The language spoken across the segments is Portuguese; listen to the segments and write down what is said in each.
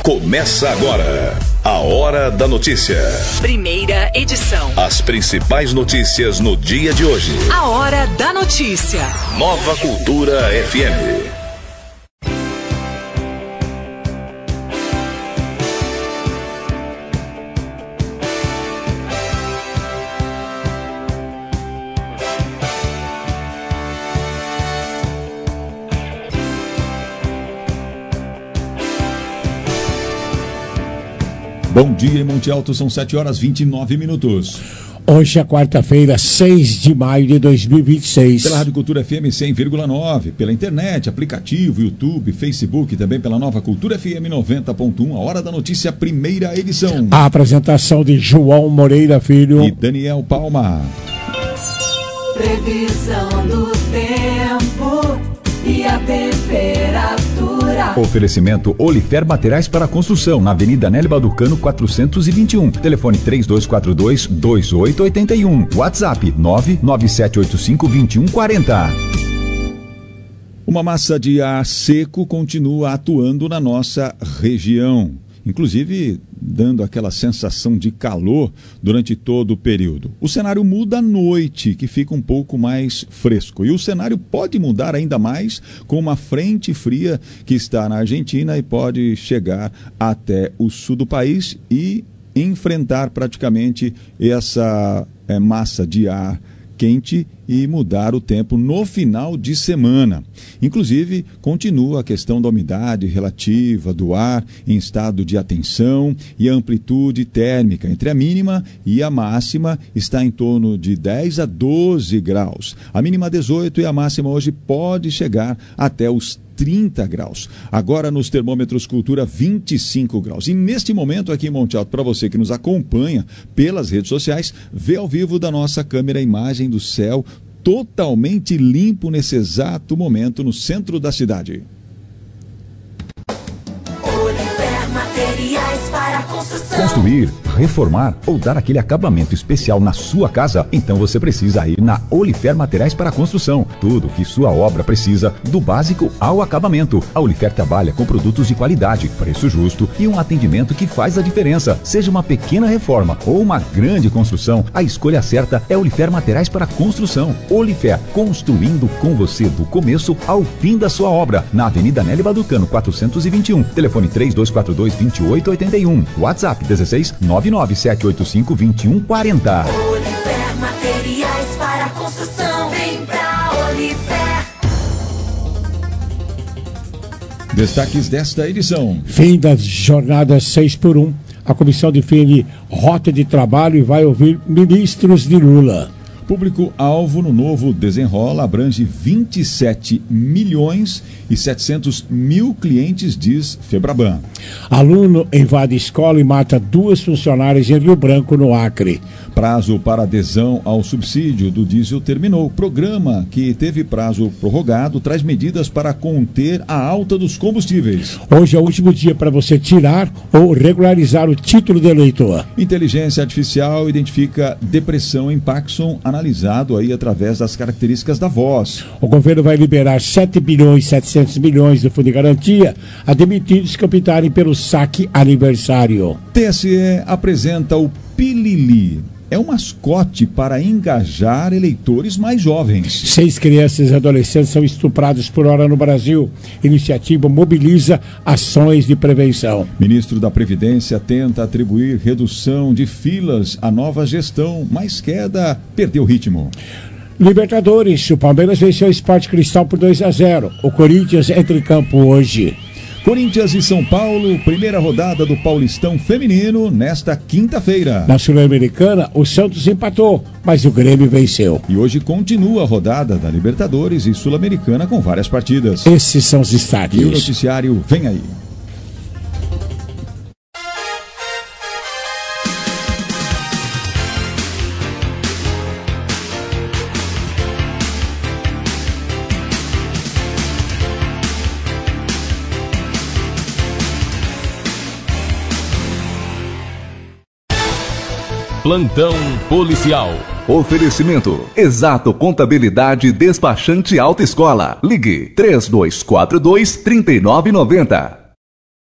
Começa agora a Hora da Notícia. Primeira edição. As principais notícias no dia de hoje. A Hora da Notícia. Nova Cultura FM. Bom dia em Monte Alto, são 7h29. Hoje é quarta-feira, 6 de maio de 2026. Pela Rádio Cultura FM 100,9, pela internet, aplicativo, YouTube, Facebook, também pela Nova Cultura FM 90.1, a Hora da Notícia, primeira edição. A apresentação de João Moreira Filho e Daniel Palma. Previsão do tempo e a temperatura. Oferecimento Olifer Materiais para Construção, na Avenida Nélio Balducano 421. Telefone 3242-2881. WhatsApp 99785-2140. Uma massa de ar seco continua atuando na nossa região, inclusive dando aquela sensação de calor durante todo o período. O cenário muda à noite, que fica um pouco mais fresco. E o cenário pode mudar ainda mais com uma frente fria que está na Argentina e pode chegar até o sul do país e enfrentar praticamente essa massa de ar quente e mudar o tempo no final de semana. Inclusive, continua a questão da umidade relativa do ar em estado de atenção e a amplitude térmica entre a mínima e a máxima está em torno de 10 a 12 graus. A mínima 18 e a máxima hoje pode chegar até os 30 graus. Agora nos termômetros Cultura 25 graus. E neste momento aqui em Monte Alto, para você que nos acompanha pelas redes sociais, vê ao vivo da nossa câmera a imagem do céu totalmente limpo nesse exato momento no centro da cidade. Olifer Materiais para Construção. Construir, reformar ou dar aquele acabamento especial na sua casa? Então você precisa ir na Olifer Materiais para Construção. Tudo que sua obra precisa, do básico ao acabamento. A Olifer trabalha com produtos de qualidade, preço justo e um atendimento que faz a diferença. Seja uma pequena reforma ou uma grande construção, a escolha certa é Olifer Materiais para Construção. Olifer, construindo com você do começo ao fim da sua obra. Na Avenida Nélio Balducano 421. Telefone 3242-2881. WhatsApp 1699785-2140. Olifer Materiais para Construção. Vem pra Olifer. Destaques desta edição. Fim das jornadas 6x1. A comissão define rota de trabalho e vai ouvir ministros de Lula. Público-alvo no novo Desenrola abrange 27 milhões e 700 mil clientes, diz Febraban. Aluno invade escola e mata 2 funcionárias em Rio Branco, no Acre. Prazo para adesão ao subsídio do diesel terminou. Programa que teve prazo prorrogado traz medidas para conter a alta dos combustíveis. Hoje é o último dia para você tirar ou regularizar o título de eleitor. Inteligência artificial identifica depressão em Parkinson, analisado aí através das características da voz. O governo vai liberar 7 bilhões e 700 milhões do Fundo de Garantia a demitidos que optarem pelo saque aniversário. TSE apresenta o Pilili. É um mascote para engajar eleitores mais jovens. 6 crianças e adolescentes são estupradas por hora no Brasil. Iniciativa mobiliza ações de prevenção. Ministro da Previdência tenta atribuir redução de filas à nova gestão, mas queda perdeu ritmo. Libertadores, o Palmeiras venceu o Sport Cristal por 2-0. O Corinthians entra em campo hoje. Corinthians e São Paulo, primeira rodada do Paulistão Feminino nesta quinta-feira. Na Sul-Americana, o Santos empatou, mas o Grêmio venceu. E hoje continua a rodada da Libertadores e Sul-Americana com várias partidas. Esses são os destaques. E o noticiário vem aí. Plantão policial. Oferecimento: Exato Contabilidade Despachante Autoescola. Ligue 3242-3990.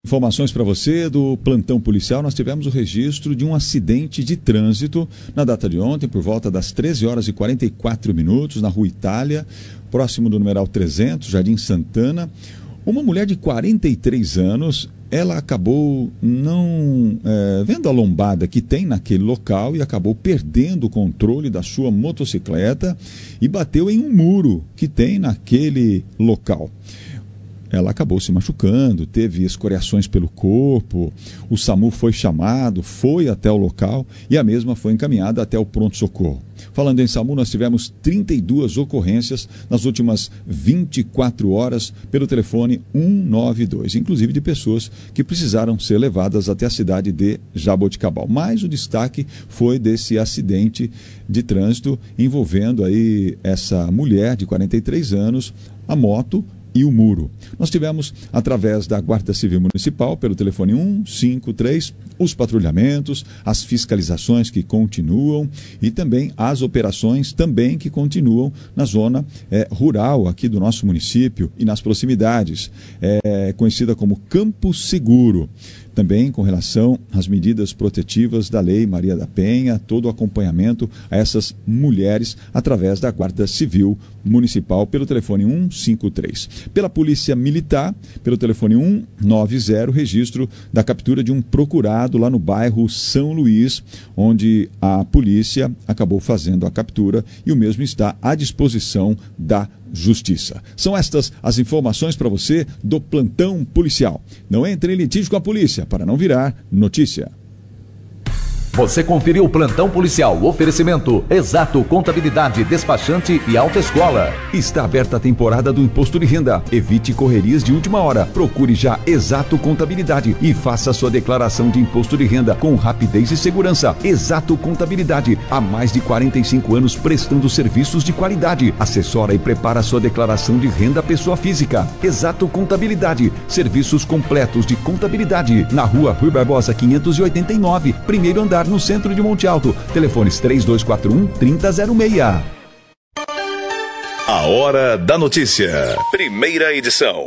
Informações para você do plantão policial. Nós tivemos o registro de um acidente de trânsito na data de ontem, por volta das 13 horas e 44 minutos, na Rua Itália, próximo do numeral 300, Jardim Santana. Uma mulher de 43 anos, ela acabou não vendo a lombada que tem naquele local e acabou perdendo o controle da sua motocicleta e bateu em um muro que tem naquele local. Ela acabou se machucando, teve escoriações pelo corpo, o SAMU foi chamado, foi até o local e a mesma foi encaminhada até o pronto-socorro. Falando em SAMU, nós tivemos 32 ocorrências nas últimas 24 horas pelo telefone 192, inclusive de pessoas que precisaram ser levadas até a cidade de Jaboticabal. Mas o destaque foi desse acidente de trânsito envolvendo aí essa mulher de 43 anos, a moto e o muro. Nós tivemos, através da Guarda Civil Municipal, pelo telefone 153, os patrulhamentos, as fiscalizações que continuam e também as operações também que continuam na zona rural aqui do nosso município e nas proximidades, conhecida como Campo Seguro. Também com relação às medidas protetivas da Lei Maria da Penha, todo o acompanhamento a essas mulheres através da Guarda Civil Municipal pelo telefone 153. Pela Polícia Militar, pelo telefone 190, registro da captura de um procurado lá no bairro São Luís, onde a polícia acabou fazendo a captura e o mesmo está à disposição da Justiça. São estas as informações para você do plantão policial. Não entre em litígio com a polícia para não virar notícia. Você conferiu o plantão policial, oferecimento Exato Contabilidade, Despachante e Autoescola. Está aberta a temporada do Imposto de Renda. Evite correrias de última hora. Procure já Exato Contabilidade e faça sua declaração de Imposto de Renda com rapidez e segurança. Exato Contabilidade, há mais de 45 anos prestando serviços de qualidade. Assessora e prepara sua declaração de renda pessoa física. Exato Contabilidade, serviços completos de contabilidade. Na Rua Rui Barbosa 589, primeiro andar, no centro de Monte Alto. Telefones 3241-3006. A Hora da Notícia. Primeira edição.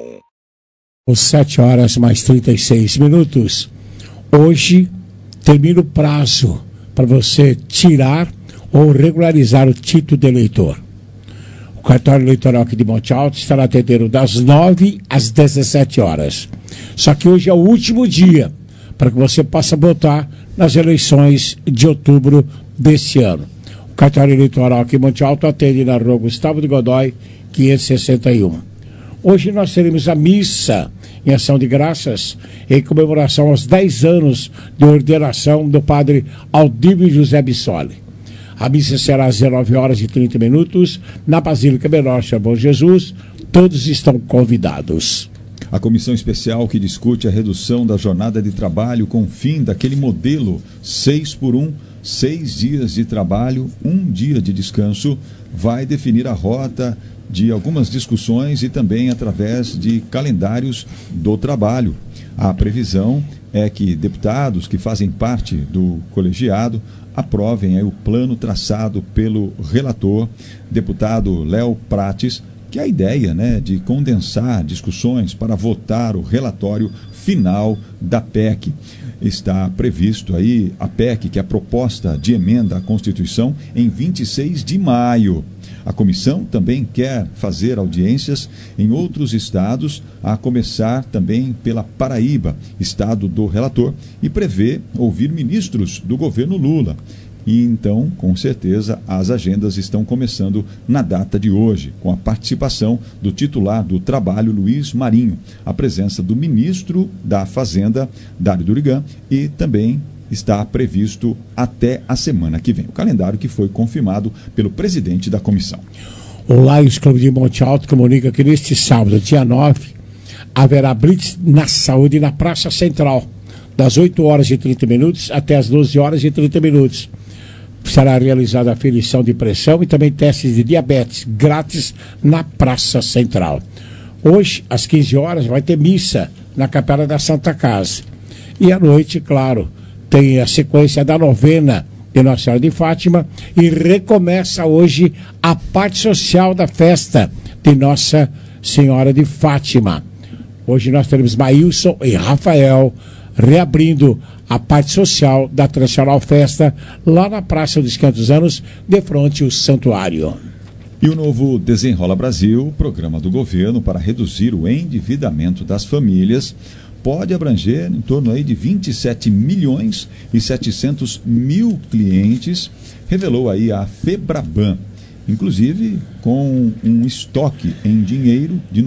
Às 7 horas mais 36 minutos. Hoje termina o prazo para você tirar ou regularizar o título de eleitor. O cartório eleitoral aqui de Monte Alto estará atendendo das 9 às 17 horas. Só que hoje é o último dia para que você possa votar nas eleições de outubro deste ano. O cartório eleitoral aqui em Monte Alto atende na Rua Gustavo de Godoy, 561. Hoje nós teremos a missa em ação de graças em comemoração aos 10 anos de ordenação do padre Aldívio José Bissoli. A missa será às 19 horas e 30 minutos na Basílica Menor Bom Jesus. Todos estão convidados. A comissão especial que discute a redução da jornada de trabalho com o fim daquele modelo 6x1, 6 dias de trabalho, 1 dia de descanso, vai definir a rota de algumas discussões e também através de calendários do trabalho. A previsão é que deputados que fazem parte do colegiado aprovem o plano traçado pelo relator, deputado Léo Prates, que é a ideia, de condensar discussões para votar o relatório final da PEC. Está previsto aí a PEC, que é a proposta de emenda à Constituição, em 26 de maio. A comissão também quer fazer audiências em outros estados, a começar também pela Paraíba, estado do relator, e prevê ouvir ministros do governo Lula. E então, com certeza, as agendas estão começando na data de hoje, com a participação do titular do Trabalho, Luiz Marinho, a presença do ministro da Fazenda, Dário Durigan, e também está previsto até a semana que vem. O calendário que foi confirmado pelo presidente da comissão. O Lions Clube de Monte Alto comunica que neste sábado, dia 9, haverá blitz na saúde na Praça Central, das 8 horas e 30 minutos até as 12 horas e 30 minutos. Será realizada a aferição de pressão e também testes de diabetes grátis na Praça Central. Hoje, às 15 horas, vai ter missa na Capela da Santa Casa. E à noite, claro, tem a sequência da novena de Nossa Senhora de Fátima e recomeça hoje a parte social da festa de Nossa Senhora de Fátima. Hoje nós teremos Maílson e Rafael reabrindo a parte social da tradicional festa lá na Praça dos 500 Anos, de frente ao santuário. E o novo Desenrola Brasil, programa do governo para reduzir o endividamento das famílias, pode abranger em torno aí de 27 milhões e 700 mil clientes, revelou aí a Febraban, inclusive com um estoque em dinheiro de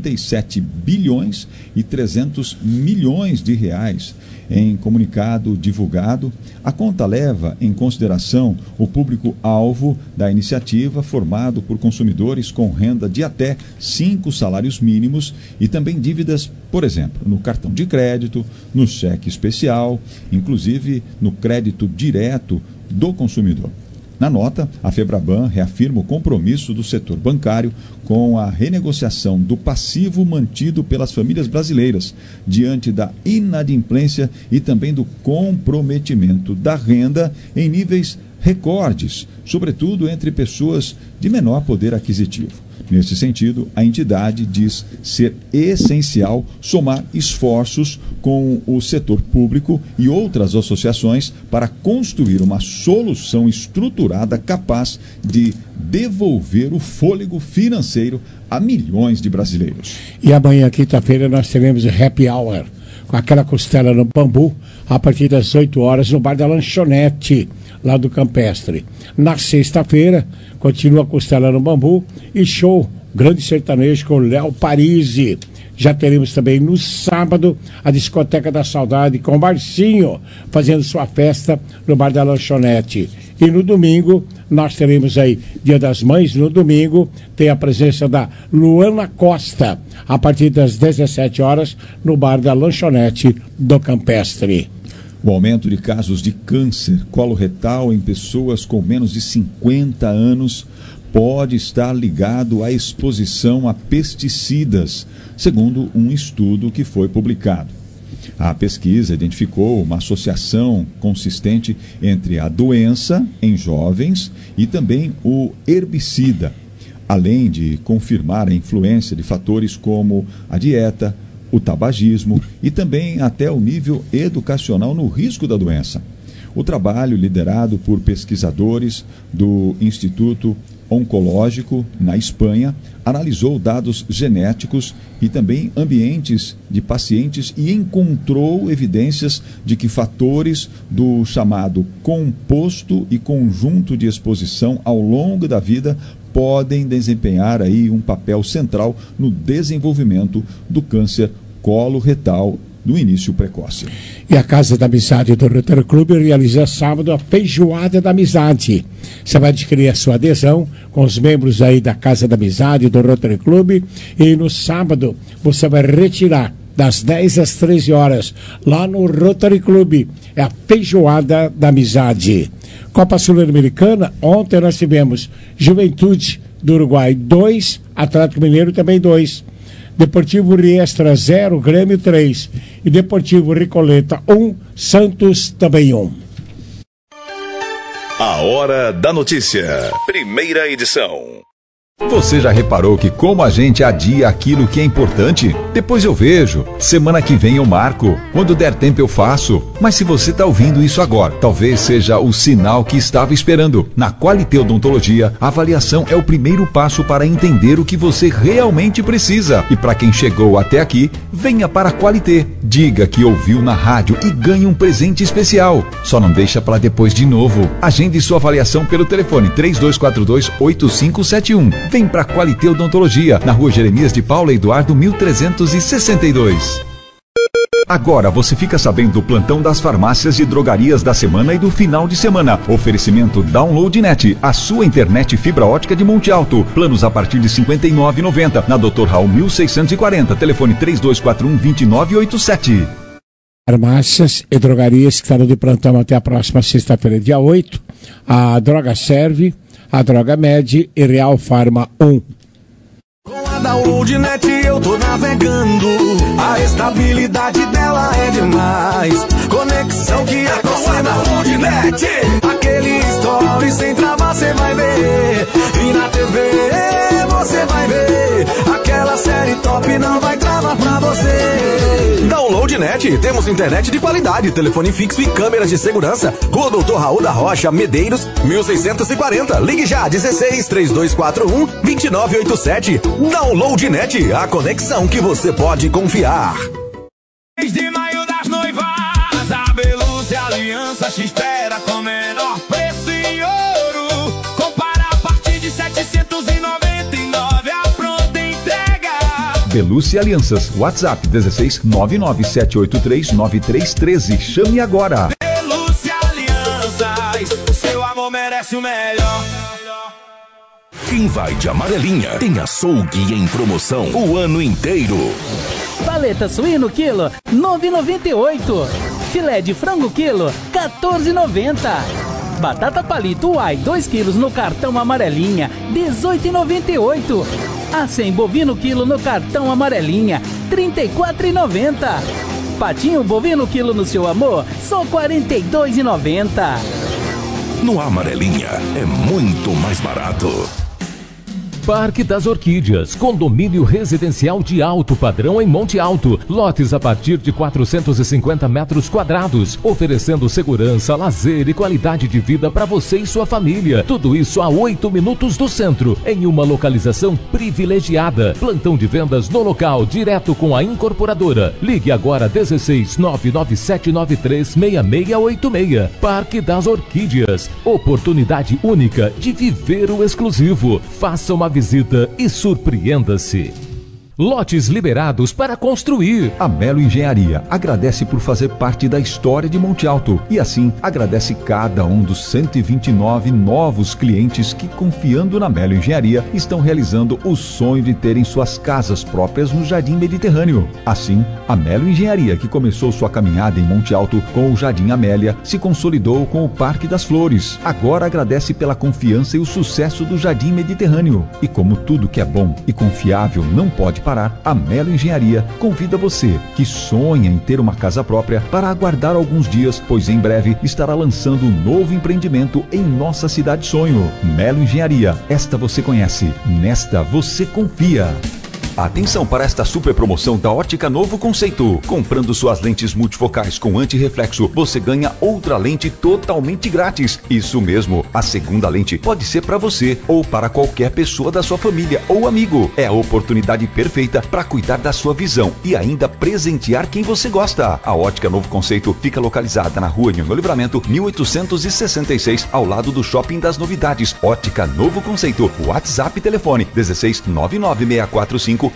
97 bilhões e 300 milhões de reais. Em comunicado divulgado, a conta leva em consideração o público-alvo da iniciativa, formado por consumidores com renda de até 5 salários mínimos e também dívidas, por exemplo, no cartão de crédito, no cheque especial, inclusive no crédito direto do consumidor. Na nota, a Febraban reafirma o compromisso do setor bancário com a renegociação do passivo mantido pelas famílias brasileiras diante da inadimplência e também do comprometimento da renda em níveis recordes, sobretudo entre pessoas de menor poder aquisitivo. Nesse sentido, a entidade diz ser essencial somar esforços com o setor público e outras associações para construir uma solução estruturada capaz de devolver o fôlego financeiro a milhões de brasileiros. E amanhã, quinta-feira, nós teremos o Happy Hour, com aquela costela no bambu, a partir das 8 horas, no bar da Lanchonete, lá do Campestre. Na sexta-feira, continua a costela no bambu e show grande sertanejo com o Léo Parisi. Já teremos também no sábado a Discoteca da Saudade com o Marcinho fazendo sua festa no bar da Lanchonete. E no domingo nós teremos aí Dia das Mães. No domingo tem a presença da Luana Costa a partir das 17 horas no bar da Lanchonete do Campestre. O aumento de casos de câncer coloretal em pessoas com menos de 50 anos pode estar ligado à exposição a pesticidas, segundo um estudo que foi publicado. A pesquisa identificou uma associação consistente entre a doença em jovens e também o herbicida, além de confirmar a influência de fatores como a dieta, o tabagismo e também até o nível educacional no risco da doença. O trabalho, liderado por pesquisadores do Instituto Oncológico, na Espanha, analisou dados genéticos e também ambientes de pacientes e encontrou evidências de que fatores do chamado composto e conjunto de exposição ao longo da vida podem desempenhar aí um papel central no desenvolvimento do câncer coloretal no início precoce. E a Casa da Amizade do Rotary Clube realiza sábado a Feijoada da Amizade. Você vai adquirir a sua adesão com os membros aí da Casa da Amizade do Rotary Clube e no sábado você vai retirar das 10 às 13 horas lá no Rotary Clube. É a Feijoada da Amizade. Copa Sul-Americana, ontem nós tivemos Juventude do Uruguai 2, Atlético Mineiro também 2. Deportivo Riestra 0, Grêmio 3. E Deportivo Recoleta 1, Santos também 1. A Hora da Notícia. Primeira edição. Você já reparou que como a gente adia aquilo que é importante? Depois eu vejo, semana que vem eu marco, quando der tempo eu faço. Mas se você está ouvindo isso agora, talvez seja o sinal que estava esperando. Na Qualité Odontologia, a avaliação é o primeiro passo para entender o que você realmente precisa. E para quem chegou até aqui, venha para a Qualité. Diga que ouviu na rádio e ganhe um presente especial. Só não deixa para depois de novo. Agende sua avaliação pelo telefone 3242-8571. Vem para Qualité Odontologia, na Rua Jeremias de Paula Eduardo 1362. Agora você fica sabendo do plantão das farmácias e drogarias da semana e do final de semana. Oferecimento Download.net, a sua internet fibra ótica de Monte Alto. Planos a partir de R$ 59,90. Na Dr. Raul 1640, telefone 3241-2987. Farmácias e drogarias que estarão de plantão até a próxima sexta-feira, dia 8. A Droga Serve, a Droga Med e Real Farma 1. Com a Download.net eu tô navegando, a estabilidade dela é demais. Conexão que é com a Download.net, aquele story sem travar cê vai ver. E na TV você vai ver, aquela série top não vai travar pra você. Loadnet, temos internet de qualidade, telefone fixo e câmeras de segurança. Rua Doutor Raul da Rocha, Medeiros, 1640. Ligue já, 16-3241-2987. Downloadnet, a conexão que você pode confiar. 3 de maio das noivas, a Belúcia Aliança te espera com menor preço em ouro. Compara a partir de 799, a pronta entrega. Belúcia Alianças, WhatsApp 16-99783-9313. Chame agora. Belúcia Alianças, seu amor merece o melhor. Quem vai de amarelinha tem açougue em promoção o ano inteiro. Paleta suíno quilo, 9,98. Filé de frango quilo, 14,90. Batata palito uai 2 quilos no cartão amarelinha, 18,98. Acém bovino quilo no cartão amarelinha, 34,90. Patinho bovino quilo no seu amor, só 42,90. No Amarelinha é muito mais barato. Parque das Orquídeas, condomínio residencial de alto padrão em Monte Alto. Lotes a partir de 450 metros quadrados, oferecendo segurança, lazer e qualidade de vida para você e sua família. Tudo isso a 8 minutos do centro, em uma localização privilegiada. Plantão de vendas no local, direto com a incorporadora. Ligue agora 16-99793-6686. Parque das Orquídeas, oportunidade única de viver o exclusivo. Faça uma visita e surpreenda-se. Lotes liberados para construir. A Melo Engenharia agradece por fazer parte da história de Monte Alto e assim agradece cada um dos 129 novos clientes que, confiando na Melo Engenharia, estão realizando o sonho de terem suas casas próprias no Jardim Mediterrâneo. Assim, a Melo Engenharia, que começou sua caminhada em Monte Alto com o Jardim Amélia, se consolidou com o Parque das Flores. Agora agradece pela confiança e o sucesso do Jardim Mediterrâneo. E como tudo que é bom e confiável não pode parar, a Melo Engenharia convida você que sonha em ter uma casa própria para aguardar alguns dias, pois em breve estará lançando um novo empreendimento em nossa cidade sonho. Melo Engenharia, esta você conhece, nesta você confia. Atenção para esta super promoção da Ótica Novo Conceito. Comprando suas lentes multifocais com antirreflexo, você ganha outra lente totalmente grátis. Isso mesmo, a segunda lente pode ser para você ou para qualquer pessoa da sua família ou amigo. É a oportunidade perfeita para cuidar da sua visão e ainda presentear quem você gosta. A Ótica Novo Conceito fica localizada na Rua Nhono Livramento, 1866, ao lado do Shopping das Novidades. Ótica Novo Conceito. WhatsApp e telefone 16-99645-8718.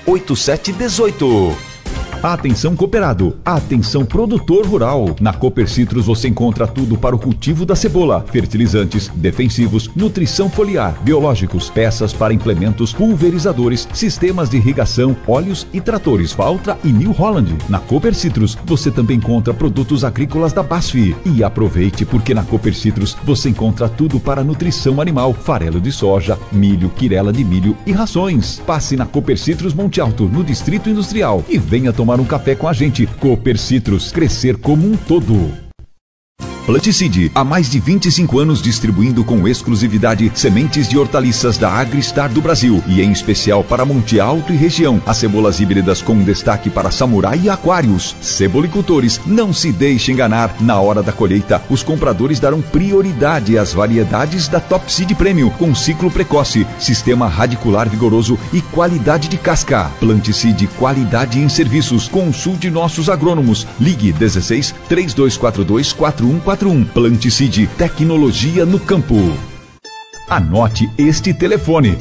Atenção cooperado, atenção produtor rural. Na Cooper Citrus você encontra tudo para o cultivo da cebola: fertilizantes, defensivos, nutrição foliar, biológicos, peças para implementos, pulverizadores, sistemas de irrigação, óleos e tratores Valtra e New Holland. Na Cooper Citrus você também encontra produtos agrícolas da BASF. E aproveite, porque na Cooper Citrus você encontra tudo para nutrição animal: farelo de soja, milho, quirela de milho e rações. Passe na Cooper Citrus Monte Alto, no Distrito Industrial, e venha tomar um café com a gente. Cooper Citrus, crescer como um todo. Planticide, há mais de 25 anos distribuindo com exclusividade sementes de hortaliças da AgriStar do Brasil e em especial para Monte Alto e região. As cebolas híbridas com destaque para Samurai e Aquários. Cebolicultores, não se deixe enganar. Na hora da colheita, os compradores darão prioridade às variedades da Top Seed Premium com ciclo precoce, sistema radicular vigoroso e qualidade de casca. Planticide, qualidade em serviços. Consulte nossos agrônomos. Ligue 16-3242-4141. Planticide, tecnologia no campo. Anote este telefone: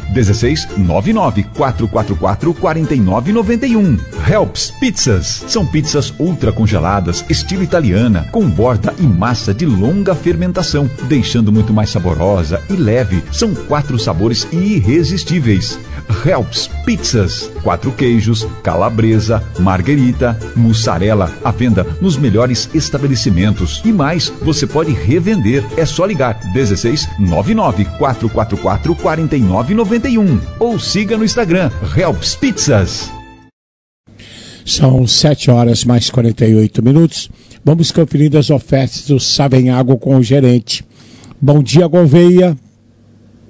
16-99-444-4991. Helps Pizzas. São pizzas ultra congeladas, estilo italiana, com borda e massa de longa fermentação, deixando muito mais saborosa e leve. São 4 sabores irresistíveis. Helps Pizzas. 4 queijos, calabresa, marguerita, mussarela. À venda nos melhores estabelecimentos. E mais, você pode revender. É só ligar 16-99444-4991 ou siga no Instagram Helps Pizzas. São 7h mais 48. Vamos conferir as ofertas do Savenhago com o gerente. Bom dia, Gouveia.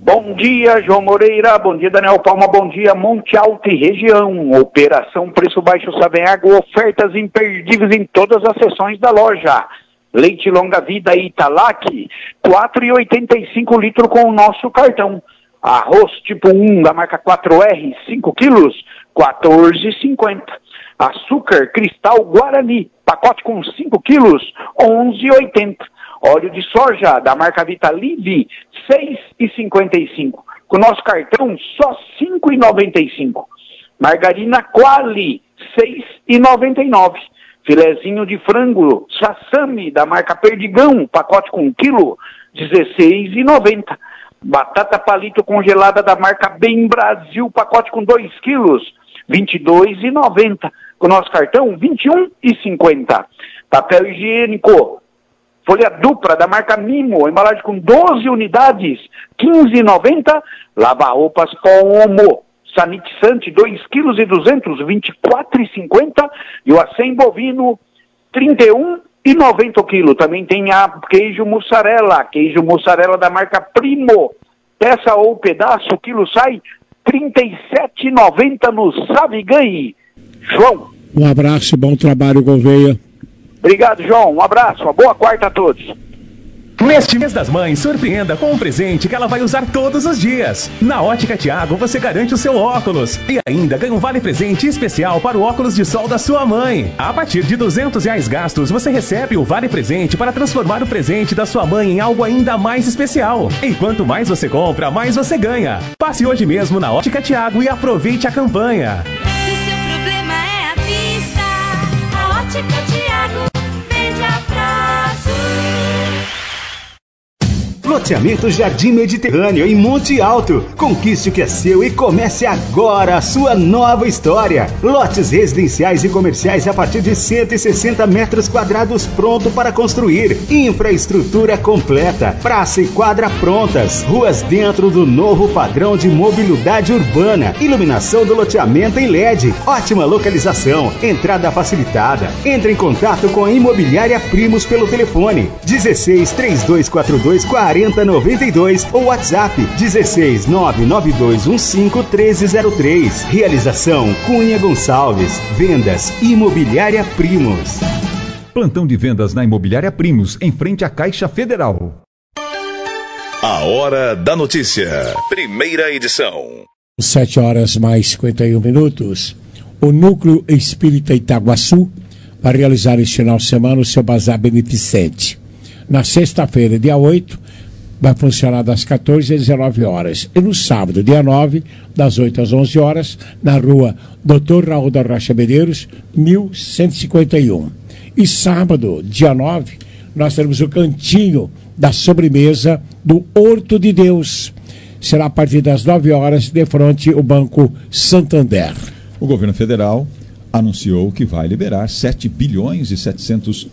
Bom dia, João Moreira. Bom dia, Daniel Palma. Bom dia, Monte Alto e região. Operação Preço Baixo Savenhago. Ofertas imperdíveis em todas as seções da loja. Leite longa vida Italac, 4,85 litro com o nosso cartão. Arroz tipo 1 da marca 4R, 5 quilos, 14,50. Açúcar Cristal Guarani, pacote com 5 quilos, 11,80. Óleo de soja da marca Vitalive, 6,55. Com o nosso cartão, só 5,95. Margarina Quali, 6,99. Filezinho de frango Sassami da marca Perdigão, pacote com 1 quilo, 16,90. Batata palito congelada da marca Bem Brasil, pacote com 2 quilos, 22,90. Com o nosso cartão, 21,50. Papel higiênico, folha dupla da marca Mimo, embalagem com 12 unidades, 15,90. Lava-roupas Omo, Sanitizante, 2 quilos e 200, 24,50. E o acém bovino, 31,90 o quilo. Também tem a queijo mussarela da marca Primo. Peça ou pedaço, o quilo sai 37,90 no Savigay. João. Um abraço e bom trabalho, Gouveia. Obrigado, João. Um abraço. Uma boa quarta a todos. Neste mês das mães, surpreenda com um presente que ela vai usar todos os dias. Na Ótica Thiago, você garante o seu óculos. E ainda ganha um vale-presente especial para o óculos de sol da sua mãe. A partir de R$200 gastos, você recebe o vale-presente para transformar o presente da sua mãe em algo ainda mais especial. E quanto mais você compra, mais você ganha. Passe hoje mesmo na Ótica Thiago e aproveite a campanha. Se seu problema é a vista, a Ótica Thiago vende a prazo. Loteamento Jardim Mediterrâneo em Monte Alto. Conquiste o que é seu e comece agora a sua nova história. Lotes residenciais e comerciais a partir de 160 metros quadrados pronto para construir. Infraestrutura completa. Praça e quadra prontas. Ruas dentro do novo padrão de mobilidade urbana. Iluminação do loteamento em LED. Ótima localização. Entrada facilitada. Entre em contato com a Imobiliária Primos pelo telefone 16 3242 4092 ou WhatsApp 16 99215 1303. Realização Cunha Gonçalves. Vendas Imobiliária Primos. Plantão de vendas na Imobiliária Primos, em frente à Caixa Federal. A Hora da Notícia. Primeira edição. 7 horas mais 51 minutos. O Núcleo Espírita Itaguaçu vai realizar este final de semana o seu bazar beneficente. Na sexta-feira, dia 8, vai funcionar das 14 às 19 horas. E no sábado, dia 9, das 8 às 11 horas, na rua Dr. Raul da Rocha Medeiros, 1151. E sábado, dia 9, nós teremos o cantinho da sobremesa do Horto de Deus. Será a partir das 9 horas, de frente ao Banco Santander. O governo federal anunciou que vai liberar 7 bilhões e 700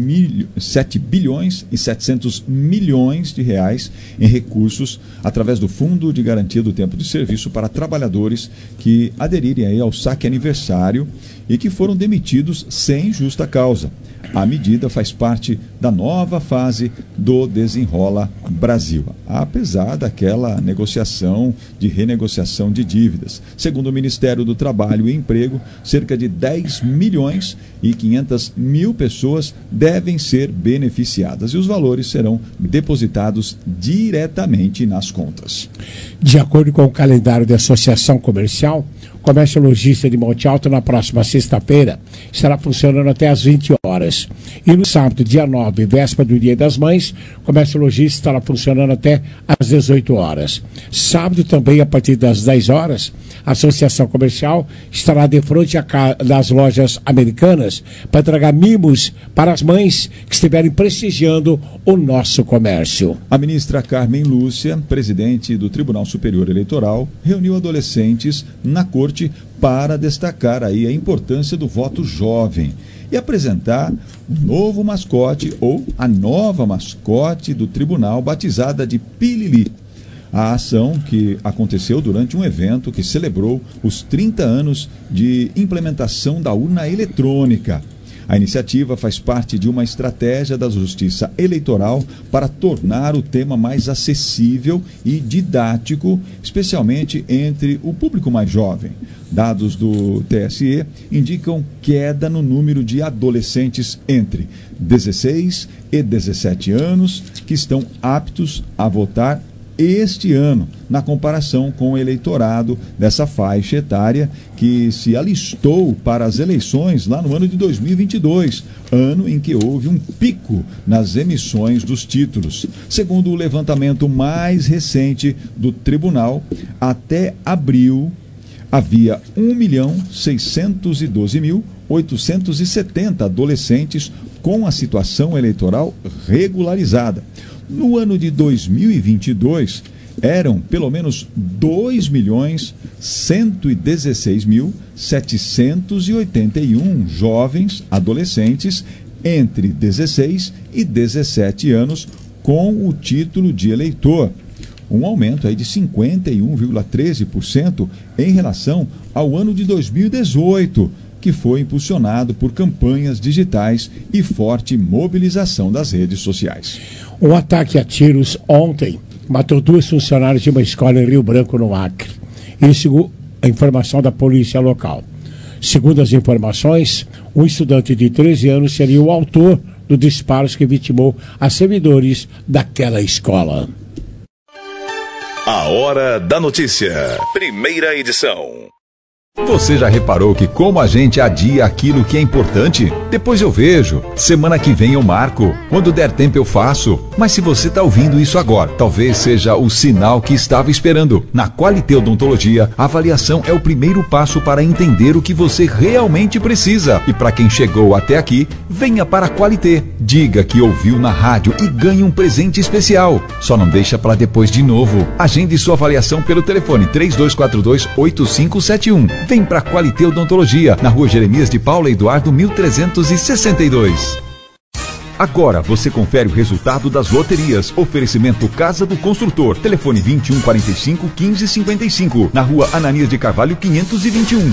milhões de reais em recursos através do Fundo de Garantia do Tempo de Serviço para trabalhadores que aderirem aí ao saque aniversário e que foram demitidos sem justa causa. A medida faz parte da nova fase do Desenrola Brasil, apesar daquela renegociação de dívidas. Segundo o Ministério do Trabalho e Emprego, cerca de 10 milhões e 500 mil pessoas devem ser beneficiadas e os valores serão depositados diretamente nas contas. De acordo com o calendário da Associação Comercial, o Comércio Logística de Monte Alto, na próxima sexta-feira, estará funcionando até às 20 horas. E no sábado, dia 9, véspera do Dia das Mães, o Comércio Logística estará funcionando até às 18 horas. Sábado também, a partir das 10 horas, a Associação Comercial estará de frente das lojas Americanas para entregar mimos para as mães que estiverem prestigiando o nosso comércio. A ministra Carmen Lúcia, presidente do Tribunal Superior Eleitoral, reuniu adolescentes na corte para destacar aí a importância do voto jovem e apresentar um novo mascote ou a nova mascote do tribunal, batizada de Pilili. A ação que aconteceu durante um evento que celebrou os 30 anos de implementação da urna eletrônica. A iniciativa faz parte de uma estratégia da Justiça Eleitoral para tornar o tema mais acessível e didático, especialmente entre o público mais jovem. Dados do TSE indicam queda no número de adolescentes entre 16 e 17 anos que estão aptos a votar este ano, na comparação com o eleitorado dessa faixa etária que se alistou para as eleições lá no ano de 2022, ano em que houve um pico nas emissões dos títulos. Segundo o levantamento mais recente do tribunal, até abril havia 1.612.870 adolescentes com a situação eleitoral regularizada. No ano de 2022, eram pelo menos 2.116.781 jovens adolescentes entre 16 e 17 anos com o título de eleitor. Um aumento aí de 51,13% em relação ao ano de 2018, que foi impulsionado por campanhas digitais e forte mobilização das redes sociais. Um ataque a tiros ontem matou 2 funcionários de uma escola em Rio Branco, no Acre. Isso é a informação da polícia local. Segundo as informações, um estudante de 13 anos seria o autor do disparos que vitimou as servidores daquela escola. A Hora da Notícia. Primeira edição. Você já reparou que como a gente adia aquilo que é importante? Depois eu vejo, semana que vem eu marco, quando der tempo eu faço. Mas se você está ouvindo isso agora, talvez seja o sinal que estava esperando. Na Qualité Odontologia, a avaliação é o primeiro passo para entender o que você realmente precisa. E para quem chegou até aqui, venha para a Qualité. Diga que ouviu na rádio e ganhe um presente especial. Só não deixa para depois de novo. Agende sua avaliação pelo telefone 3242-8571. Vem para a Qualité Odontologia, na Rua Jeremias de Paula Eduardo 1362. Agora você confere o resultado das loterias. Oferecimento Casa do Construtor. Telefone 2145-1555. Na Rua Ananias de Carvalho 521.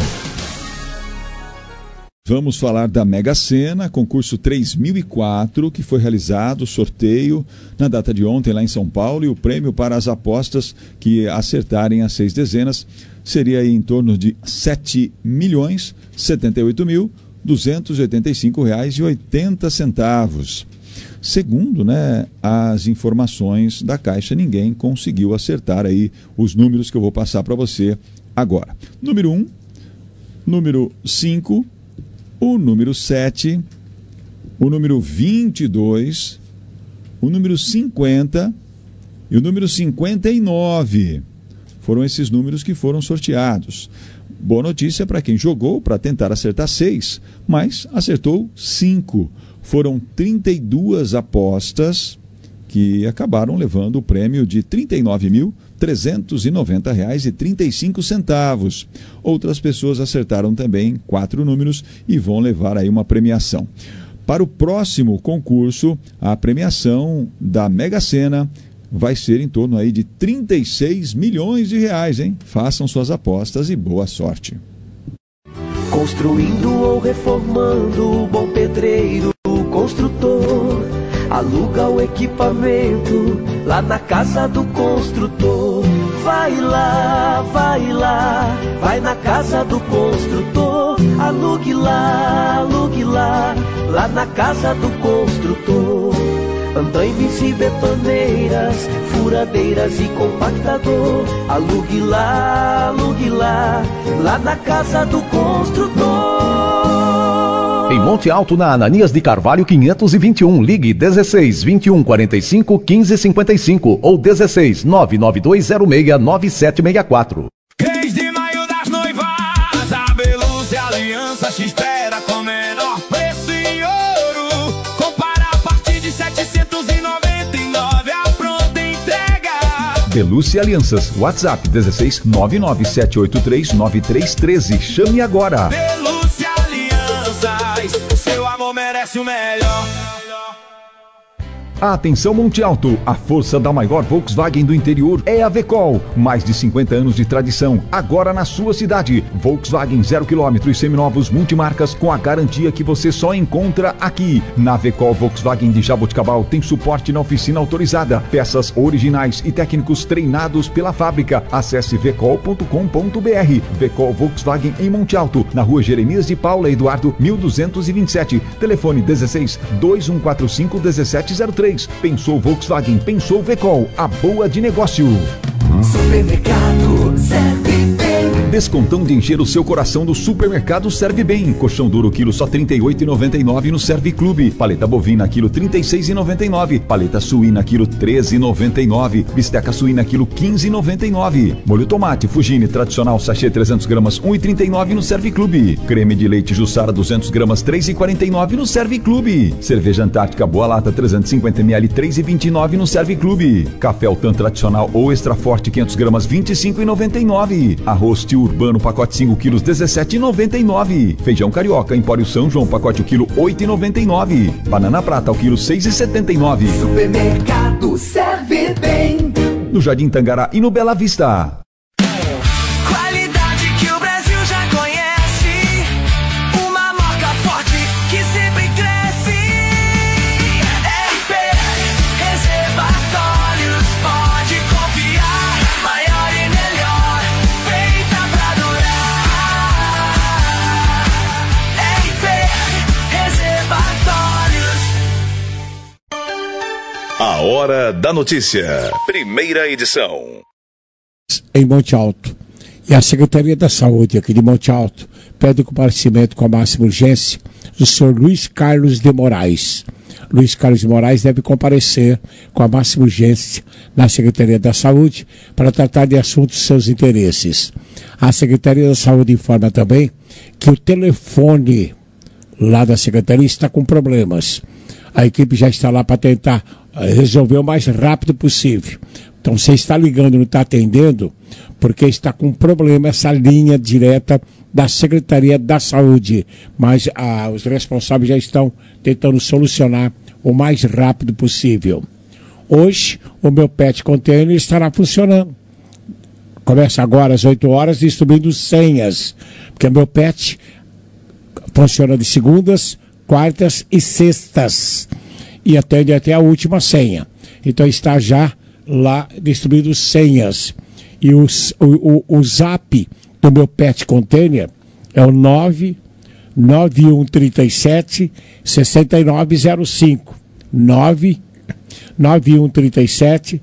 Vamos falar da Mega Sena, concurso 3004, que foi realizado, sorteio na data de ontem lá em São Paulo, e o prêmio para as apostas que acertarem as 6 dezenas seria aí em torno de R$ 7.078.285,80. Segundo, as informações da Caixa, ninguém conseguiu acertar aí os números que eu vou passar para você agora. Número 1, número 5, o número 7, o número 22, o número 50 e o número 59. Foram esses números que foram sorteados. Boa notícia para quem jogou para tentar acertar 6, mas acertou 5. Foram 32 apostas que acabaram levando o prêmio de R$ 39.390,35. Outras pessoas acertaram também 4 números e vão levar aí uma premiação. Para o próximo concurso, a premiação da Mega Sena vai ser em torno aí de 36 milhões de reais, hein? Façam suas apostas e boa sorte. Construindo ou reformando, bom pedreiro, construtor, aluga o equipamento lá na Casa do Construtor. Vai lá, vai na Casa do Construtor. Alugue lá, lá na Casa do Construtor. Andaimes e betoneiras, furadeiras e compactador. Alugue lá, lá na Casa do Construtor. Em Monte Alto, na Ananias de Carvalho 521, ligue 16 21 45 15 55 ou 16 99206 9764. 3 de maio das noivas, a Belus e a Aliança te espera com menor preço em ouro. Compara a partir de 799, a pronta entrega. Belus e Alianças, WhatsApp 16 997839313. Chame agora. Belus e Alianças, seu amor merece o melhor. Atenção Monte Alto, a força da maior Volkswagen do interior é a Vecol. Mais de 50 anos de tradição, agora na sua cidade. Volkswagen 0 km e seminovos multimarcas com a garantia que você só encontra aqui. Na Vecol Volkswagen de Jaboticabal tem suporte na oficina autorizada, peças originais e técnicos treinados pela fábrica. Acesse vecol.com.br. Vecol Volkswagen em Monte Alto, na rua Jeremias de Paula Eduardo, 1227. Telefone 16 2145 1703. Pensou Volkswagen, pensou Vecol, a boa de negócio. Supermercado Serve Bem. Descontão de encher o seu coração do Supermercado Serve Bem. Colchão duro quilo só R$ 38,99 no Serve Clube. Paleta bovina quilo R$ 36,99. Paleta suína quilo R$ 13,99. Bisteca suína quilo R$ 15,99. Molho tomate Fugine tradicional sachê 300 gramas R$ 1,39 no Serve Clube. Creme de leite Jussara 200 gramas R$ 3,49 no Serve Clube. Cerveja Antártica Boa Lata 350 ml R$ 3,29 no Serve Clube. Café Altan tradicional ou extra forte 500 gramas R$ 25,99. Arroz Tio Urbano pacote 5 quilos R$ 17,99. Feijão Carioca Empório São João pacote o quilo R$ 8,99. Banana Prata ao quilo R$ 6,79. Supermercado Serve Bem. No Jardim Tangará e no Bela Vista. Qualidade que o Brasil já conhece. Uma marca forte que sempre cresce. RP Reservatórios, pode confiar. Maior e melhor, feita pra durar. RP Reservatórios. A Hora da Notícia. Primeira edição. Em Monte Alto. E a Secretaria da Saúde aqui de Monte Alto pede o comparecimento com a máxima urgência do senhor Luiz Carlos de Moraes. Luiz Carlos de Moraes deve comparecer com a máxima urgência na Secretaria da Saúde para tratar de assuntos de seus interesses. A Secretaria da Saúde informa também que o telefone lá da Secretaria está com problemas. A equipe já está lá para tentar resolver o mais rápido possível. Então, você está ligando e não está atendendo, porque está com problema essa linha direta da Secretaria da Saúde. Mas os responsáveis já estão tentando solucionar o mais rápido possível. Hoje, o meu pet container estará funcionando. Começa agora às 8 horas, distribuindo senhas, porque o meu pet funciona de segundas, quartas e sextas. E atende até a última senha. Então, está já lá distribuindo senhas. E o zap do meu pet container é o 99137 6905. 99137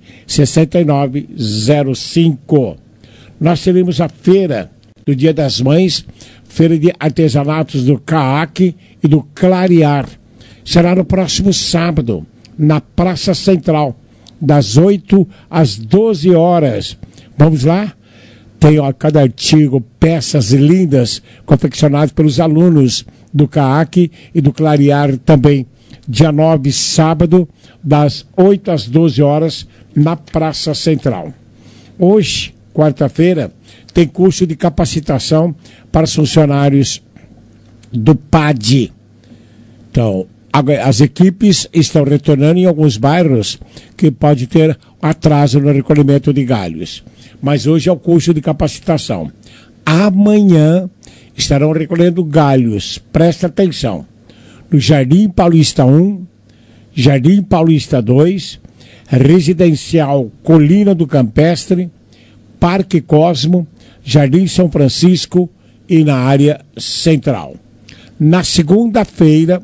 6905. Nós teremos a feira do Dia das Mães, feira de artesanatos do CAAC e do Clarear. Será no próximo sábado, na Praça Central, das 8 às 12 horas. Vamos lá? Tem cada artigo, peças lindas, confeccionadas pelos alunos do CAAC e do Clarear também. Dia 9, sábado, das 8 às 12 horas, na Praça Central. Hoje, quarta-feira, tem curso de capacitação para os funcionários do PAD. Então, as equipes estão retornando em alguns bairros que pode ter atraso no recolhimento de galhos. Mas hoje é o curso de capacitação. Amanhã estarão recolhendo galhos. Presta atenção. No Jardim Paulista 1, Jardim Paulista 2, Residencial Colina do Campestre, Parque Cosmo, Jardim São Francisco e na área central. Na sexta-feira,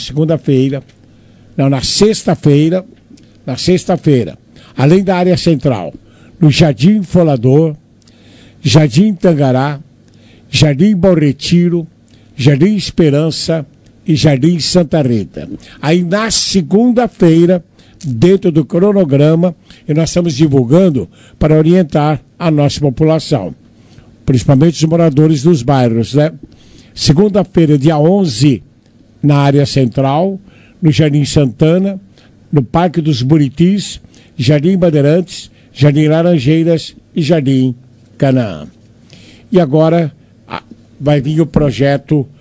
além da área central, no Jardim Folador, Jardim Tangará, Jardim Bom Retiro, Jardim Esperança e Jardim Santa Rita. Aí na segunda-feira, dentro do cronograma, e nós estamos divulgando para orientar a nossa população, principalmente os moradores dos bairros, né? Segunda-feira, dia 11, na área central, no Jardim Santana, no Parque dos Buritis, Jardim Bandeirantes, Jardim Laranjeiras e Jardim Canaã. E agora vai vir o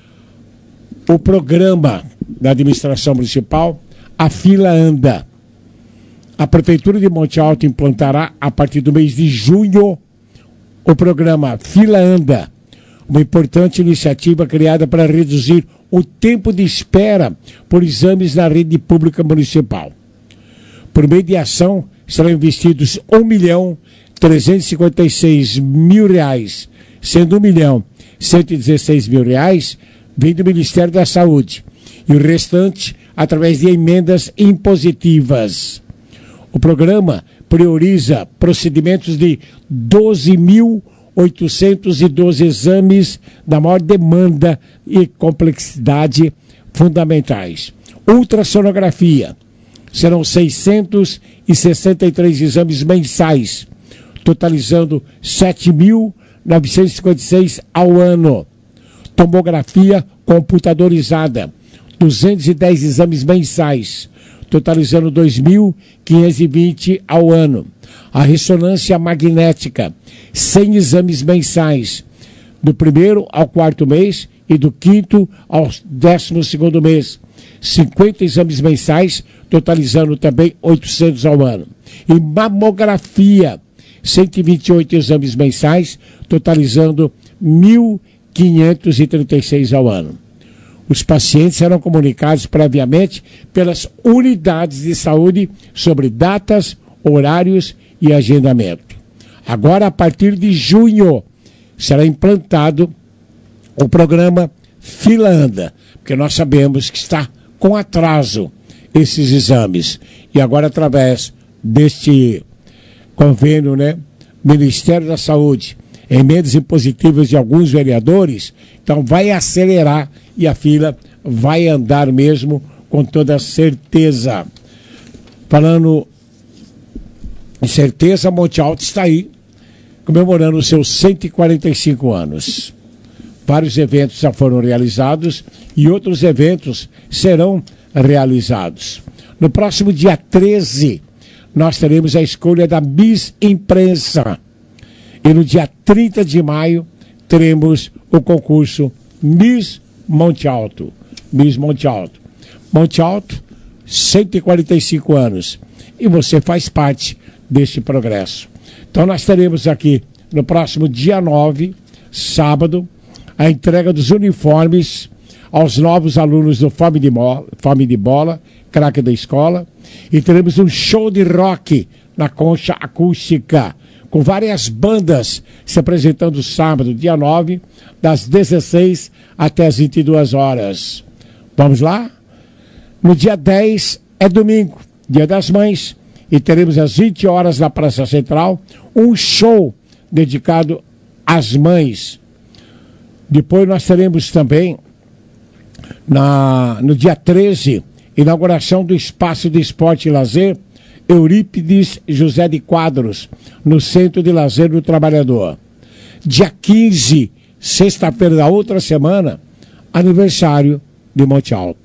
programa da administração municipal, A Fila Anda. A Prefeitura de Monte Alto implantará, a partir do mês de junho, o programa Fila Anda, uma importante iniciativa criada para reduzir o tempo de espera por exames na rede pública municipal. Por meio de ação, serão investidos R$1.356.000, sendo R$1.116.000 vem do Ministério da Saúde e o restante através de emendas impositivas. O programa prioriza procedimentos de 12.812 exames da maior demanda e complexidade fundamentais. Ultrassonografia. Serão 663 exames mensais, totalizando 7.956 ao ano. Tomografia computadorizada, 210 exames mensais, totalizando 2.520 ao ano. A ressonância magnética, 100 exames mensais, do 1º ao 4º mês e do 5º ao 12º mês. 50 exames mensais, totalizando também 800 ao ano. E mamografia, 128 exames mensais, totalizando 1.536 ao ano. Os pacientes serão comunicados previamente pelas unidades de saúde sobre datas, horários e agendamento. Agora, a partir de junho, será implantado o programa Fila Anda, porque nós sabemos que está com atraso esses exames. E agora, através deste convênio, Ministério da Saúde, emendas impositivas de alguns vereadores, então vai acelerar e a fila vai andar mesmo com toda certeza. Falando em certeza, Monte Alto está aí comemorando os seus 145 anos. Vários eventos já foram realizados e outros eventos serão realizados. No próximo dia 13, nós teremos a escolha da Miss Imprensa. E no dia 30 de maio, teremos o concurso Miss Monte Alto. Miss Monte Alto. Monte Alto, 145 anos. E você faz parte deste progresso. Então nós teremos aqui, no próximo dia 9, sábado, a entrega dos uniformes aos novos alunos do Fome de Bola, craque da escola, e teremos um show de rock na Concha Acústica, com várias bandas se apresentando sábado, dia 9, das 16 até as 22 horas. Vamos lá? No dia 10 é domingo, Dia das Mães, e teremos às 20 horas na Praça Central um show dedicado às mães. Depois nós teremos também, no dia 13, inauguração do Espaço de Esporte e Lazer Eurípides José de Quadros, no Centro de Lazer do Trabalhador. Dia 15, sexta-feira da outra semana, aniversário de Monte Alto.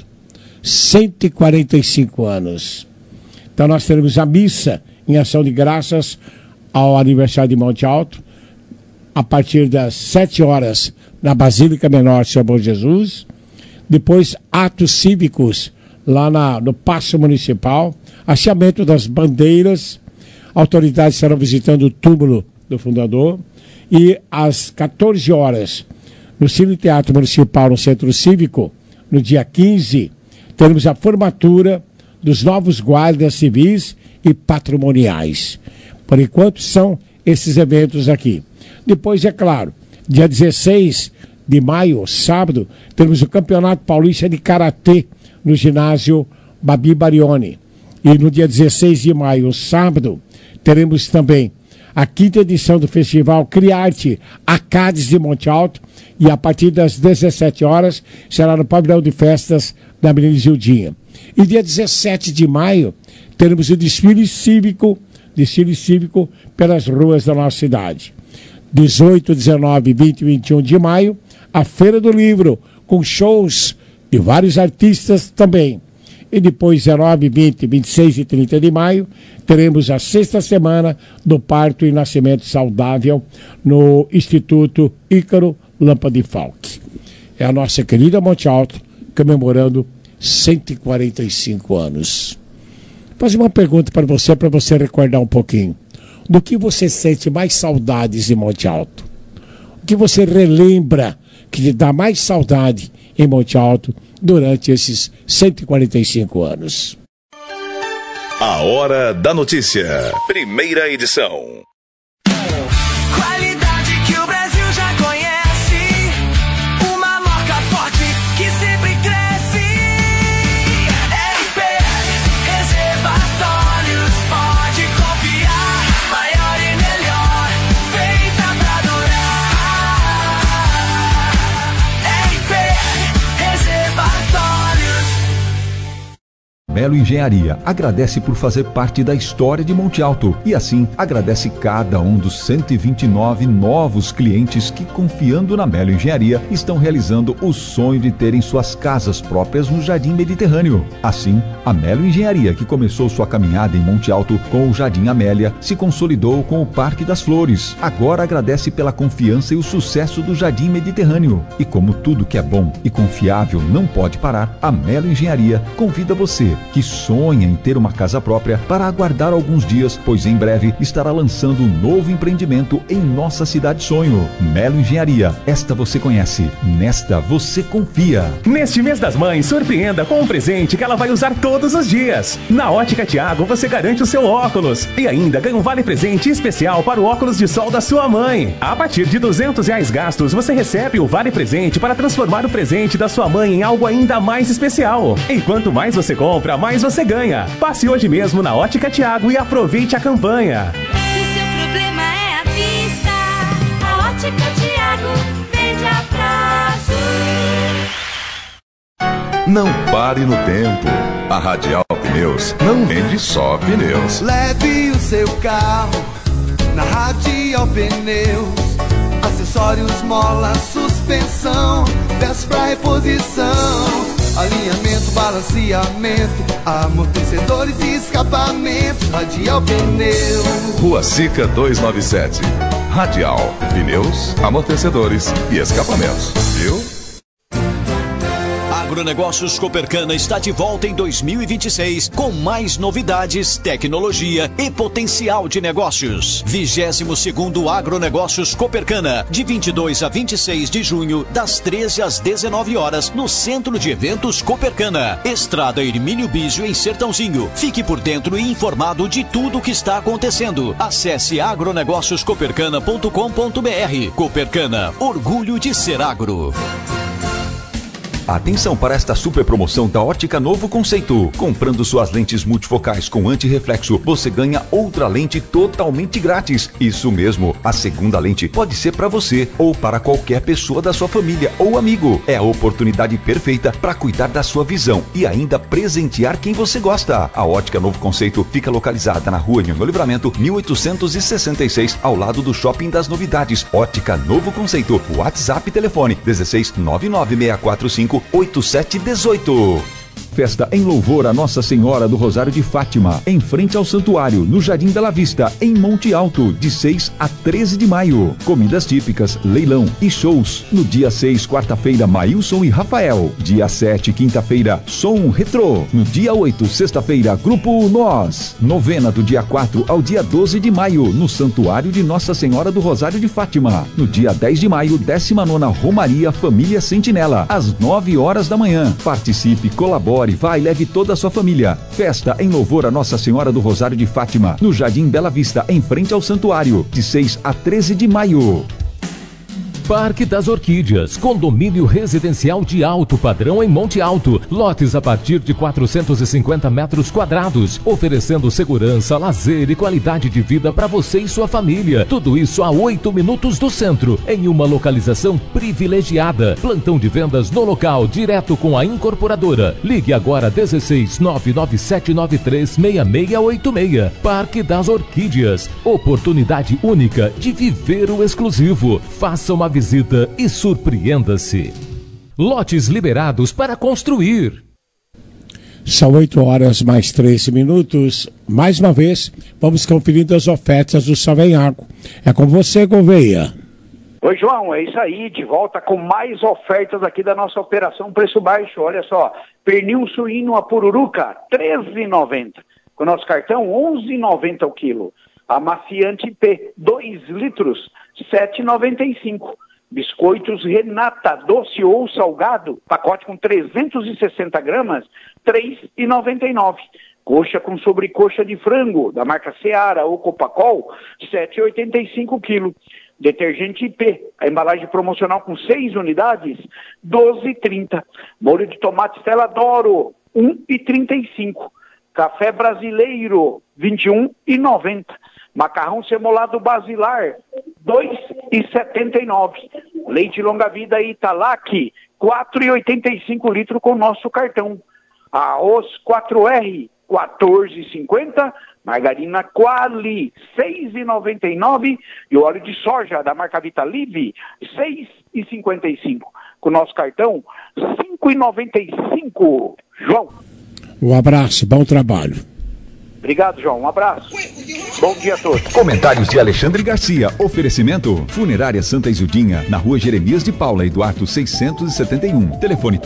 145 anos. Então nós teremos a missa em ação de graças ao aniversário de Monte Alto, a partir das 7 horas na Basílica Menor São Bom Jesus. Depois, atos cívicos lá no Paço Municipal, hasteamento das bandeiras, autoridades estarão visitando o túmulo do fundador, e às 14 horas, no Cine Teatro Municipal, no Centro Cívico, no dia 15, teremos a formatura dos novos guardas civis e patrimoniais. Por enquanto, são esses eventos aqui. Depois, é claro, dia 16 de maio, sábado, temos o Campeonato Paulista de Karatê no ginásio Babi Barioni. E no dia 16 de maio, sábado, teremos também a 5ª edição do Festival Criarte Acades de Monte Alto, e a partir das 17 horas será no pavilhão de festas da Menina Gildinha. E dia 17 de maio teremos o desfile cívico pelas ruas da nossa cidade. 18, 19, 20 e 21 de maio, a Feira do Livro, com shows de vários artistas também. E depois, 19, 20, 26 e 30 de maio, teremos a 6ª semana do parto e nascimento saudável no Instituto Ícaro Lâmpada de Falck. É a nossa querida Monte Alto comemorando 145 anos. fazer uma pergunta para você recordar um pouquinho. Do que você sente mais saudades em Monte Alto? O que você relembra que lhe dá mais saudade em Monte Alto durante esses 145 anos? A Hora da Notícia. Primeira edição. Qualidade que o Brasil já conhece. Uma marca forte que sempre cresce. RP Reservatórios, pode confiar. Maior e melhor, feita pra durar. RP Reservatórios. Melo Engenharia agradece por fazer parte da história de Monte Alto e assim agradece cada um dos 129 novos clientes que, confiando na Melo Engenharia, estão realizando o sonho de terem suas casas próprias no Jardim Mediterrâneo. Assim, a Melo Engenharia, que começou sua caminhada em Monte Alto com o Jardim Amélia, se consolidou com o Parque das Flores. Agora agradece pela confiança e o sucesso do Jardim Mediterrâneo. E como tudo que é bom e confiável não pode parar, a Melo Engenharia convida você que sonha em ter uma casa própria para aguardar alguns dias, pois em breve estará lançando um novo empreendimento em nossa cidade sonho. Melo Engenharia, esta você conhece, nesta você confia. Neste mês das mães, surpreenda com um presente que ela vai usar todos os dias. Na Ótica Tiago você garante o seu óculos e ainda ganha um vale presente especial para o óculos de sol da sua mãe. A partir de R$200 gastos, você recebe o vale presente para transformar o presente da sua mãe em algo ainda mais especial. E quanto mais você compra, mais você ganha. Passe hoje mesmo na Ótica Tiago e aproveite a campanha. Se seu problema é a vista, a Ótica Tiago vende a prazo. Não pare no tempo. A Radial Pneus não vende só pneus. Leve o seu carro na Radial Pneus. Acessórios, mola, suspensão, peças pra reposição, alinhamento, balanceamento, amortecedores e escapamentos. Radial Pneus. Rua Sica 297. Radial Pneus, amortecedores e escapamentos. Viu? Agronegócios Copercana está de volta em 2026 com mais novidades, tecnologia e potencial de negócios. 22º Agronegócios Copercana, de 22 a 26 de junho, das 13 às 19 horas, no Centro de Eventos Copercana, Estrada Hermínio Bísio, em Sertãozinho. Fique por dentro e informado de tudo o que está acontecendo. Acesse agronegócioscopercana.com.br. Copercana, orgulho de ser agro. Atenção para esta super promoção da Ótica Novo Conceito. Comprando suas lentes multifocais com antirreflexo, você ganha outra lente totalmente grátis. Isso mesmo, a segunda lente pode ser para você ou para qualquer pessoa da sua família ou amigo. É a oportunidade perfeita para cuidar da sua visão e ainda presentear quem você gosta. A Ótica Novo Conceito fica localizada na Rua Nhono Livramento, 1866, ao lado do Shopping das Novidades. Ótica Novo Conceito. WhatsApp e telefone 16 99645 8718. Festa em louvor a Nossa Senhora do Rosário de Fátima, em frente ao Santuário, no Jardim Bela Vista, em Monte Alto, de 6 a 13 de maio. Comidas típicas, leilão e shows. No dia 6, quarta-feira, Maílson e Rafael. Dia 7, quinta-feira, Som Retrô. No dia 8, sexta-feira, Grupo Nós. Novena do dia 4 ao dia 12 de maio, no Santuário de Nossa Senhora do Rosário de Fátima. No dia 10 de maio, 19ª Romaria Família Sentinela, às 9 horas da manhã. Participe, colabore, vai, leve toda a sua família. Festa em louvor a Nossa Senhora do Rosário de Fátima, no Jardim Bela Vista, em frente ao Santuário, de 6 a 13 de maio. Parque das Orquídeas, condomínio residencial de alto padrão em Monte Alto. Lotes a partir de 450 metros quadrados, oferecendo segurança, lazer e qualidade de vida para você e sua família. Tudo isso a 8 minutos do centro, em uma localização privilegiada. Plantão de vendas no local, direto com a incorporadora. Ligue agora 16 99793 6686. Parque das Orquídeas, oportunidade única de viver o exclusivo. Faça uma visita e surpreenda-se. Lotes liberados para construir. São 8 horas mais 13 minutos. Mais uma vez, vamos conferindo as ofertas do Savenhago. É com você, Gouveia. Oi, João, é isso aí. De volta com mais ofertas aqui da nossa Operação Preço Baixo. Olha só, pernil suíno a pururuca, R$ 13,90. Com o nosso cartão, R$ 11,90 o quilo. Amaciante P, 2 litros, R$ 7,95. Biscoitos Renata, doce ou salgado, pacote com 360 gramas, R$ 3,99. Coxa com sobrecoxa de frango, da marca Seara ou Copacol, R$ 7,85 quilo. Detergente IP, a embalagem promocional com 6 unidades, R$ 12,30. Molho de tomate Stella D'Oro, R$ 1,35. Café brasileiro, R$ 21,90. Macarrão semolado basilar, R$ 2,79. Leite longa-vida Italac, R$ 4,85 litro com nosso cartão. Arroz 4R, R$ 14,50. Margarina Quali, R$ 6,99. E o óleo de soja da marca Vitalive, R$ 6,55. Com nosso cartão, R$ 5,95. João. Um abraço, bom trabalho. Obrigado, João. Um abraço. Bom dia a todos. Comentários de Alexandre Garcia. Oferecimento: Funerária Santa Isildinha, na rua Jeremias de Paula e Duarte 671. Telefone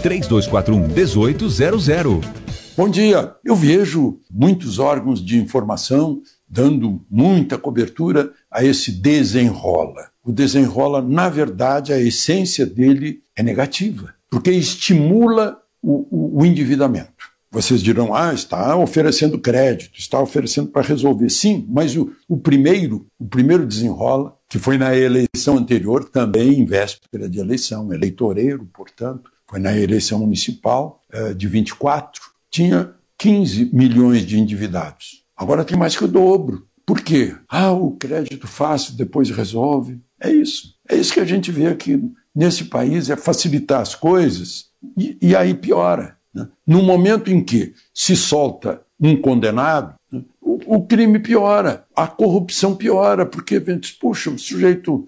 3241-1800. Bom dia. Eu vejo muitos órgãos de informação dando muita cobertura a esse desenrola. O desenrola, na verdade, a essência dele é negativa, porque estimula o endividamento. Vocês dirão, está oferecendo crédito, está oferecendo para resolver. Sim, mas o primeiro desenrola, que foi na eleição anterior, também em véspera de eleição, eleitoreiro, portanto, foi na eleição municipal de 24, tinha 15 milhões de endividados. Agora tem mais que o dobro. Por quê? O crédito fácil, depois resolve. É isso. É isso que a gente vê aqui nesse país, é facilitar as coisas e aí piora. No momento em que se solta um condenado, o crime piora, a corrupção piora, porque, puxa, o sujeito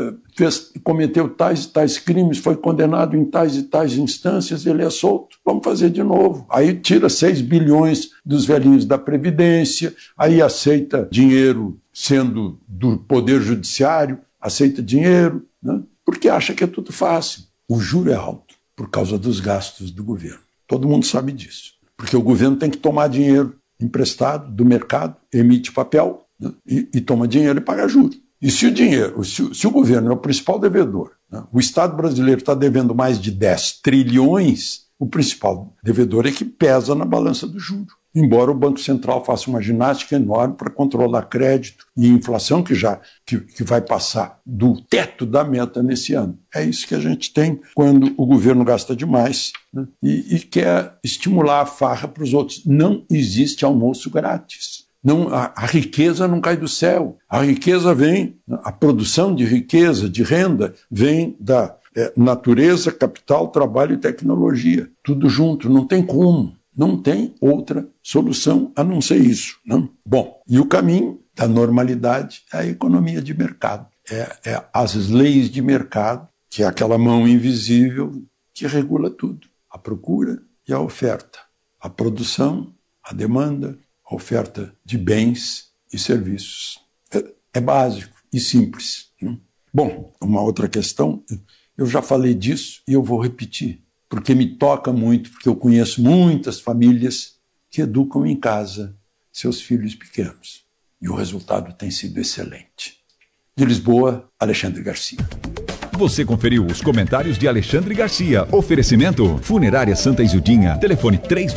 cometeu tais e tais crimes, foi condenado em tais e tais instâncias, ele é solto, vamos fazer de novo. Aí tira 6 bilhões dos velhinhos da Previdência, aí aceita dinheiro sendo do Poder Judiciário, aceita dinheiro, né? Porque acha que é tudo fácil. O juro é alto por causa dos gastos do governo. Todo mundo sabe disso, porque o governo tem que tomar dinheiro emprestado do mercado, emite papel, né, e toma dinheiro e paga juros. E se o governo é o principal devedor, né, o Estado brasileiro está devendo mais de 10 trilhões, o principal devedor é que pesa na balança do juro. Embora o Banco Central faça uma ginástica enorme para controlar crédito e inflação, que vai passar do teto da meta nesse ano. É isso que a gente tem quando o governo gasta demais, né, e quer estimular a farra para os outros. Não existe almoço grátis. Não, a riqueza não cai do céu. A riqueza vem, a produção de riqueza, de renda, vem da natureza, capital, trabalho e tecnologia. Tudo junto, não tem como. Não tem outra solução a não ser isso, não? Bom, e o caminho da normalidade é a economia de mercado. É as leis de mercado, que é aquela mão invisível que regula tudo. A procura e a oferta. A produção, a demanda, a oferta de bens e serviços. É básico e simples, não? Bom, uma outra questão, eu já falei disso e eu vou repetir, porque me toca muito, porque eu conheço muitas famílias que educam em casa seus filhos pequenos. E o resultado tem sido excelente. De Lisboa, Alexandre Garcia. Você conferiu os comentários de Alexandre Garcia. Oferecimento: Funerária Santa Isildinha. Telefone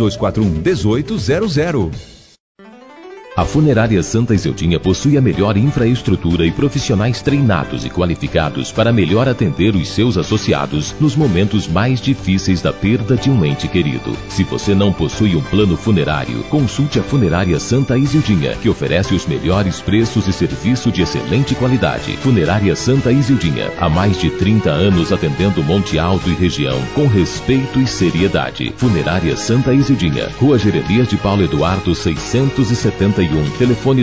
3241-1800. A Funerária Santa Isildinha possui a melhor infraestrutura e profissionais treinados e qualificados para melhor atender os seus associados nos momentos mais difíceis da perda de um ente querido. Se você não possui um plano funerário, consulte a Funerária Santa Isildinha, que oferece os melhores preços e serviço de excelente qualidade. Funerária Santa Isildinha, há mais de 30 anos atendendo Monte Alto e região com respeito e seriedade. Funerária Santa Isildinha, Rua Jeremias de Paulo Eduardo 671. Telefone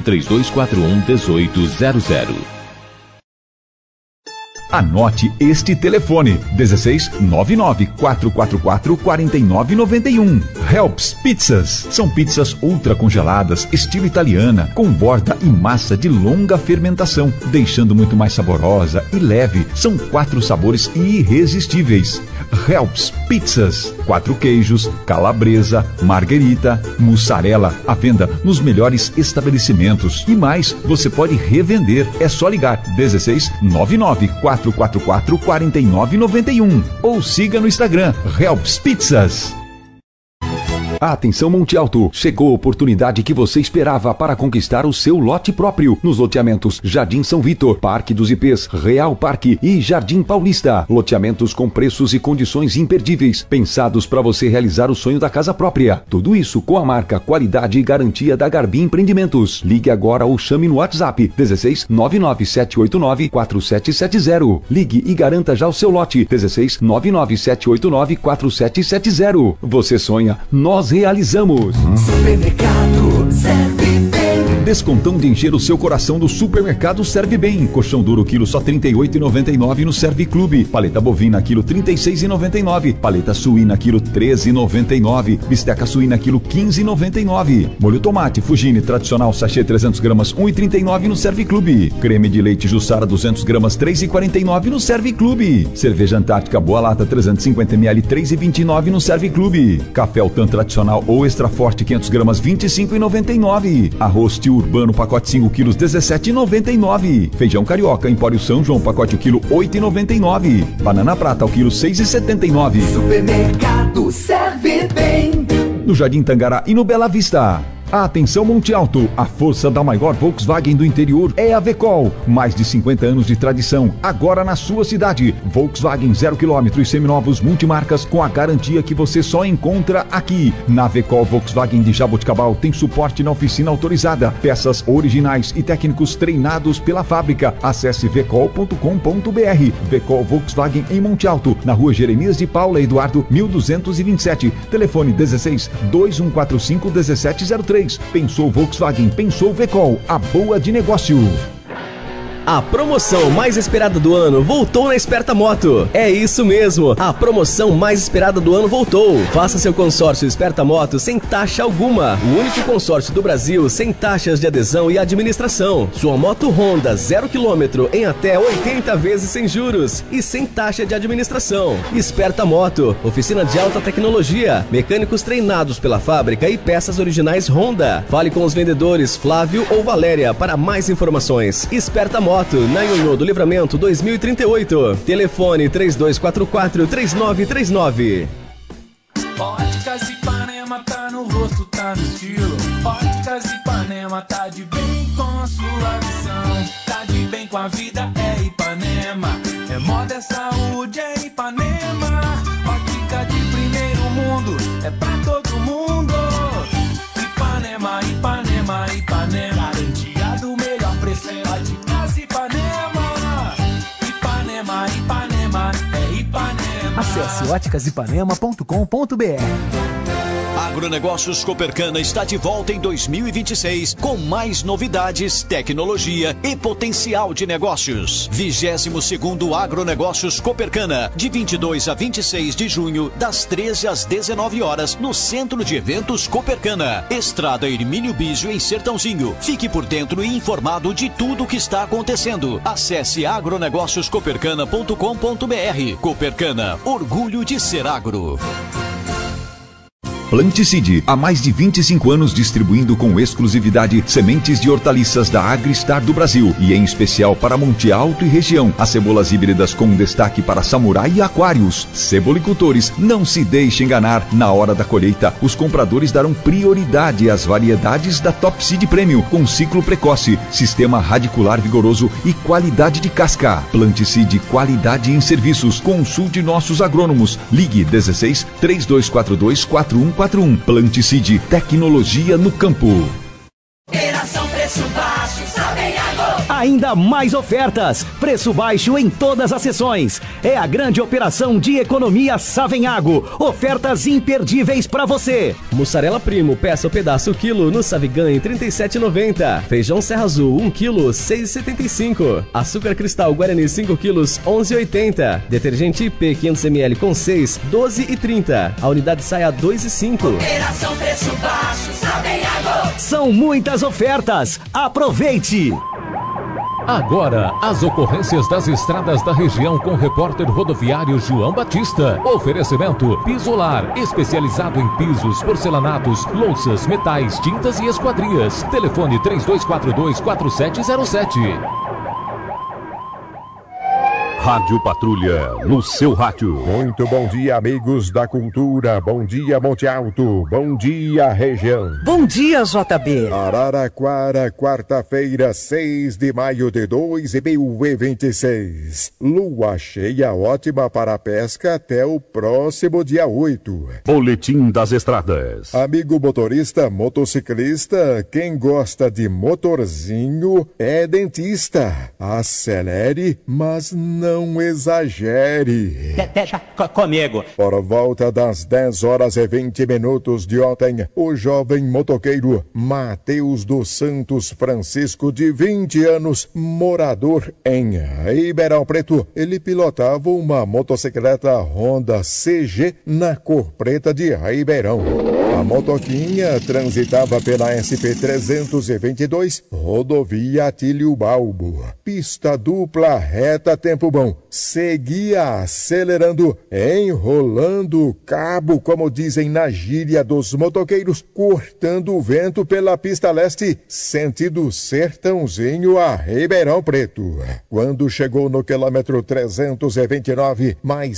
3241-1800. Anote este telefone: 1699-444-4991. Helps Pizzas. São pizzas ultra congeladas, estilo italiana, com borda e massa de longa fermentação, deixando muito mais saborosa e leve. São 4 sabores irresistíveis. Helps Pizzas. 4 queijos, calabresa, marguerita, mussarela, à venda nos melhores estabelecimentos. E mais, você pode revender. É só ligar 16 99 444 4991 ou siga no Instagram Helps Pizzas. Atenção Monte Alto, chegou a oportunidade que você esperava para conquistar o seu lote próprio nos loteamentos Jardim São Vitor, Parque dos IPs, Real Parque e Jardim Paulista. Loteamentos com preços e condições imperdíveis, pensados para você realizar o sonho da casa própria. Tudo isso com a marca, qualidade e garantia da Garbi Empreendimentos. Ligue agora ou chame no WhatsApp 16 99789 4770. Ligue e garanta já o seu lote 16 99789 4770. Você sonha, nós realizamos. Supermercado Serve Bem. Descontão de encher o seu coração do Supermercado Serve Bem. Colchão duro quilo só R$ 38,99 no Serve Clube. Paleta bovina quilo R$ 36,99. Paleta suína quilo R$ 13,99. Bisteca suína quilo R$ 15,99. Molho tomate Fugine tradicional sachê 300 gramas R$ 1,39 no Serve Clube. Creme de leite Jussara 200 gramas R$ 3,49 no Serve Clube. Cerveja Antártica Boa Lata 350 ml R$ 3,29 no Serve Clube. Café Altan tradicional ou extra forte 500 gramas R$ 25,99. Arroz Tio Urbano pacote 5 quilos R$ 17,99. Feijão Carioca Empório São João pacote o quilo R$ 8,99. Banana Prata ao quilo R$ 6,79. Supermercado Serve Bem. No Jardim Tangará e no Bela Vista. Atenção Monte Alto, a força da maior Volkswagen do interior é a Vecol. Mais de 50 anos de tradição, agora na sua cidade. Volkswagen 0 km e seminovos multimarcas com a garantia que você só encontra aqui. Na Vecol Volkswagen de Jaboticabal tem suporte na oficina autorizada, peças originais e técnicos treinados pela fábrica. Acesse vecol.com.br. Vecol Volkswagen em Monte Alto, na rua Jeremias de Paula Eduardo 1227. Telefone 16 2145 1703. Pensou Volkswagen, pensou Vecol, a boa de negócio. A promoção mais esperada do ano voltou na Esperta Moto. É isso mesmo, a promoção mais esperada do ano voltou. Faça seu consórcio Esperta Moto sem taxa alguma. O único consórcio do Brasil sem taxas de adesão e administração. Sua moto Honda 0 km em até 80 vezes sem juros e sem taxa de administração. Esperta Moto, oficina de alta tecnologia, mecânicos treinados pela fábrica e peças originais Honda. Fale com os vendedores Flávio ou Valéria para mais informações. Esperta Moto, na Ionô do Livramento 2038. Telefone 3244-3939. Óticas Ipanema tá no rosto, tá no estilo. Óticas Ipanema tá de bem com a sua visão. Tá de bem com a vida, é Ipanema. É moda, é saúde, é Ipanema. Ótica de primeiro mundo, é pra todo mundo. Ipanema, Ipanema, Ipanema. Garantia do melhor preço, é ótica. Ipanema, Ipanema, Ipanema, é Ipanema. Acesse óticasipanema.com.br. Agronegócios Copercana está de volta em 2026 com mais novidades, tecnologia e potencial de negócios. 22º Agronegócios Copercana, de 22 a 26 de junho, das 13 às 19 horas, no Centro de Eventos Copercana. Estrada Hermínio Bísio, em Sertãozinho. Fique por dentro e informado de tudo o que está acontecendo. Acesse agronegócioscopercana.com.br. Copercana, orgulho de ser agro. Planticide, há mais de 25 anos distribuindo com exclusividade sementes de hortaliças da Agristar do Brasil e em especial para Monte Alto e região. As cebolas híbridas com destaque para samurai e aquários. Cebolicultores, não se deixe enganar. Na hora da colheita, os compradores darão prioridade às variedades da Top Seed Premium com ciclo precoce, sistema radicular vigoroso e qualidade de casca. Planticide, qualidade em serviços. Consulte nossos agrônomos. Ligue 16 3242 4141. Planticide, tecnologia no campo. Operação Preço Baixo, Savenhago. Ainda mais ofertas, preço baixo em todas as seções. É a grande operação de economia Savenhago. Ofertas imperdíveis para você. Mussarela Primo, peça ou pedaço o quilo no Savigan em 37,90. Feijão Serra Azul 1 quilo 6,75. Açúcar Cristal Guarani 5 quilos 11,80. Detergente IP 500 ml com 6 12,30. A unidade sai a 2,5. Operação Preço Baixo, Savenhago. São muitas ofertas. Aproveite! Agora, as ocorrências das estradas da região com o repórter rodoviário João Batista. Oferecimento Pisolar, especializado em pisos, porcelanatos, louças, metais, tintas e esquadrias. Telefone 3242-4707. Rádio Patrulha, no seu rádio. Muito bom dia, amigos da cultura. Bom dia, Monte Alto. Bom dia, região. Bom dia, JB. Araraquara, quarta-feira, 6 de maio de 2026. Lua cheia ótima para a pesca até o próximo dia 8. Boletim das estradas. Amigo motorista, motociclista, quem gosta de motorzinho é dentista. Acelere, mas não exagere. Deixa comigo. Por volta das 10h20 de ontem, o jovem motoqueiro Matheus dos Santos Francisco, de 20 anos, morador em Ribeirão Preto, ele pilotava uma motocicleta Honda CG na cor preta de Ribeirão. A motoquinha transitava pela SP-322, rodovia Atílio Balbo. Pista dupla, reta, tempo bom. Seguia acelerando, enrolando o cabo, como dizem na gíria dos motoqueiros, cortando o vento pela pista leste, sentido Sertãozinho a Ribeirão Preto. Quando chegou no quilômetro 329, mais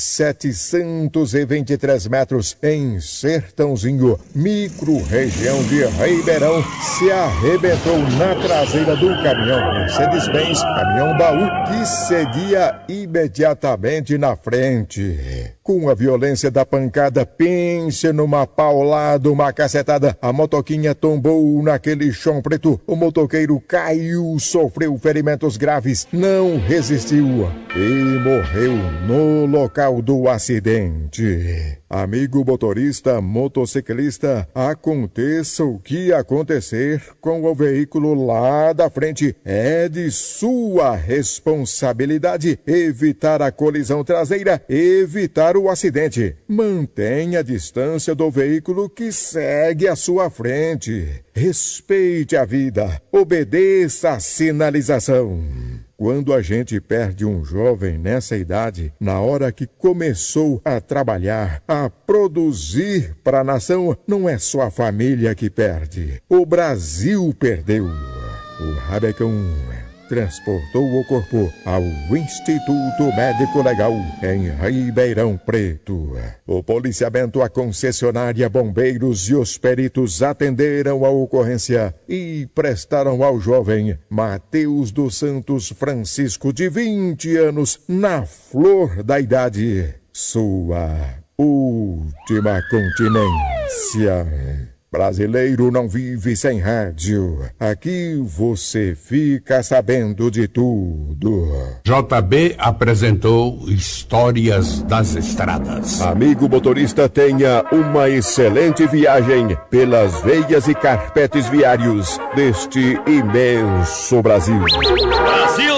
723 metros em Sertãozinho, micro-região de Ribeirão, se arrebentou na traseira do caminhão Mercedes-Benz, caminhão baú, que seguia imediatamente na frente. Com a violência da pancada, pense numa paulada, uma cacetada, a motoquinha tombou naquele chão preto, o motoqueiro caiu, sofreu ferimentos graves, não resistiu e morreu no local do acidente. Amigo motorista, motociclista, aconteça o que acontecer com o veículo lá da frente, é de sua responsabilidade evitar a colisão traseira, evitar o acidente. Mantenha a distância do veículo que segue à sua frente. Respeite a vida, obedeça a sinalização. Quando a gente perde um jovem nessa idade, na hora que começou a trabalhar, a produzir para a nação, não é só a família que perde. O Brasil perdeu. O Rabecão transportou o corpo ao Instituto Médico Legal em Ribeirão Preto. O policiamento, a concessionária, bombeiros e os peritos atenderam a ocorrência e prestaram ao jovem Matheus dos Santos Francisco, de 20 anos, na flor da idade, sua última continência. Brasileiro não vive sem rádio. Aqui você fica sabendo de tudo. JB apresentou Histórias das Estradas. Amigo motorista, tenha uma excelente viagem pelas veias e carpetes viários deste imenso Brasil. Brasil!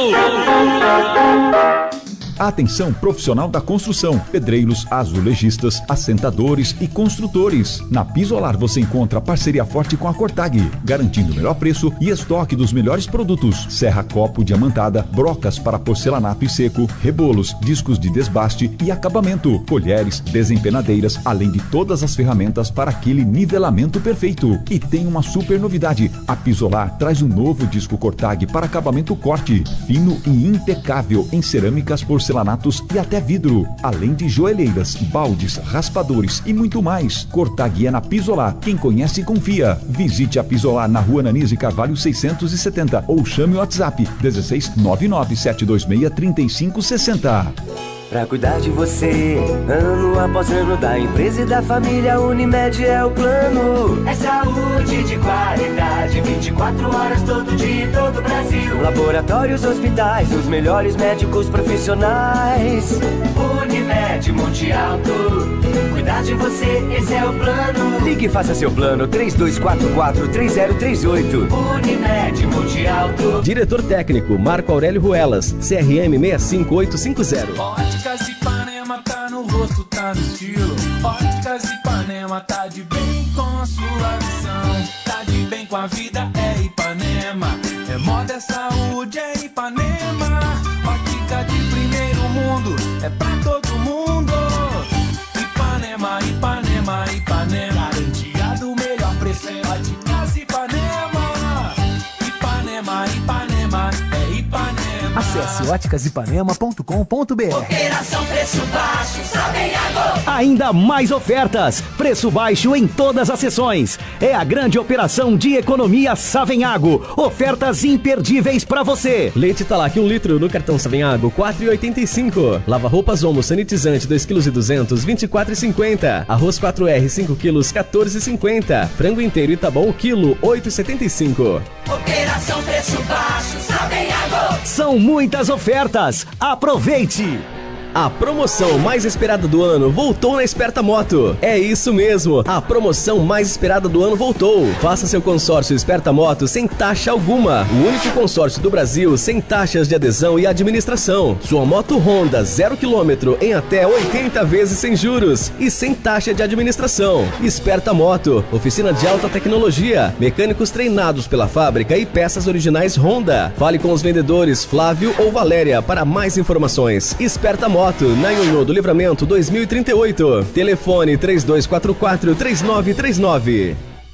Atenção profissional da construção, pedreiros, azulejistas, assentadores e construtores. Na Pisolar você encontra parceria forte com a Cortag, garantindo o melhor preço e estoque dos melhores produtos. Serra copo diamantada, brocas para porcelanato e seco, rebolos, discos de desbaste e acabamento, colheres, desempenadeiras, além de todas as ferramentas para aquele nivelamento perfeito. E tem uma super novidade, a Pisolar traz um novo disco Cortag para acabamento corte, fino e impecável em cerâmicas, porcelanatos e até vidro, além de joelheiras, baldes, raspadores e muito mais. Cortag é na Pisolar. Quem conhece, confia. Visite a Pisolar na Rua Nanise Carvalho 670 ou chame o WhatsApp 1699-726-3560. Pra cuidar de você, ano após ano, da empresa e da família, Unimed é o plano. É saúde de qualidade, 24 horas todo dia em todo o Brasil. Laboratórios, hospitais, os melhores médicos profissionais. Unimed Monte Alto, cuidar de você, esse é o plano. Ligue e faça seu plano, 3244-3038. Unimed Monte Alto. Diretor técnico, Marco Aurélio Ruelas, CRM 65850. Óticas Ipanema tá no rosto, tá no estilo. Óticas Ipanema tá de bem com a sua visão. Tá de bem com a vida, é Ipanema. É É moda, é saúde, é Ipanema. Ótica de primeiro mundo, é pra todo mundo. Ipanema, Ipanema, Ipanema. Garantia do melhor preço, é Óticas Ipanema. Ipanema, Ipanema, é Ipanema. Acesse óticasipanema.com.br. Operação Preço Baixo, Savenhago. Ainda mais ofertas. Preço baixo em todas as sessões. É a grande operação de economia Savenhago. Ofertas imperdíveis pra você. Leite Talac 1 litro no cartão Savenhago, 4,85. Lava roupas Omo sanitizante 2,2 kg, 24,50. Arroz 4R 5 kg, 14,50. Frango inteiro Itabom quilo, 8,75. Operação Preço Baixo, Savenhago. São muitas ofertas. Aproveite! A promoção mais esperada do ano voltou na Esperta Moto. É isso mesmo, a promoção mais esperada do ano voltou. Faça seu consórcio Esperta Moto sem taxa alguma. O único consórcio do Brasil sem taxas de adesão e administração. Sua moto Honda 0 km em até 80 vezes sem juros e sem taxa de administração. Esperta Moto, oficina de alta tecnologia, mecânicos treinados pela fábrica e peças originais Honda. Fale com os vendedores Flávio ou Valéria para mais informações. Esperta Moto, na Ionho do Livramento 2038. Telefone 3244-3939.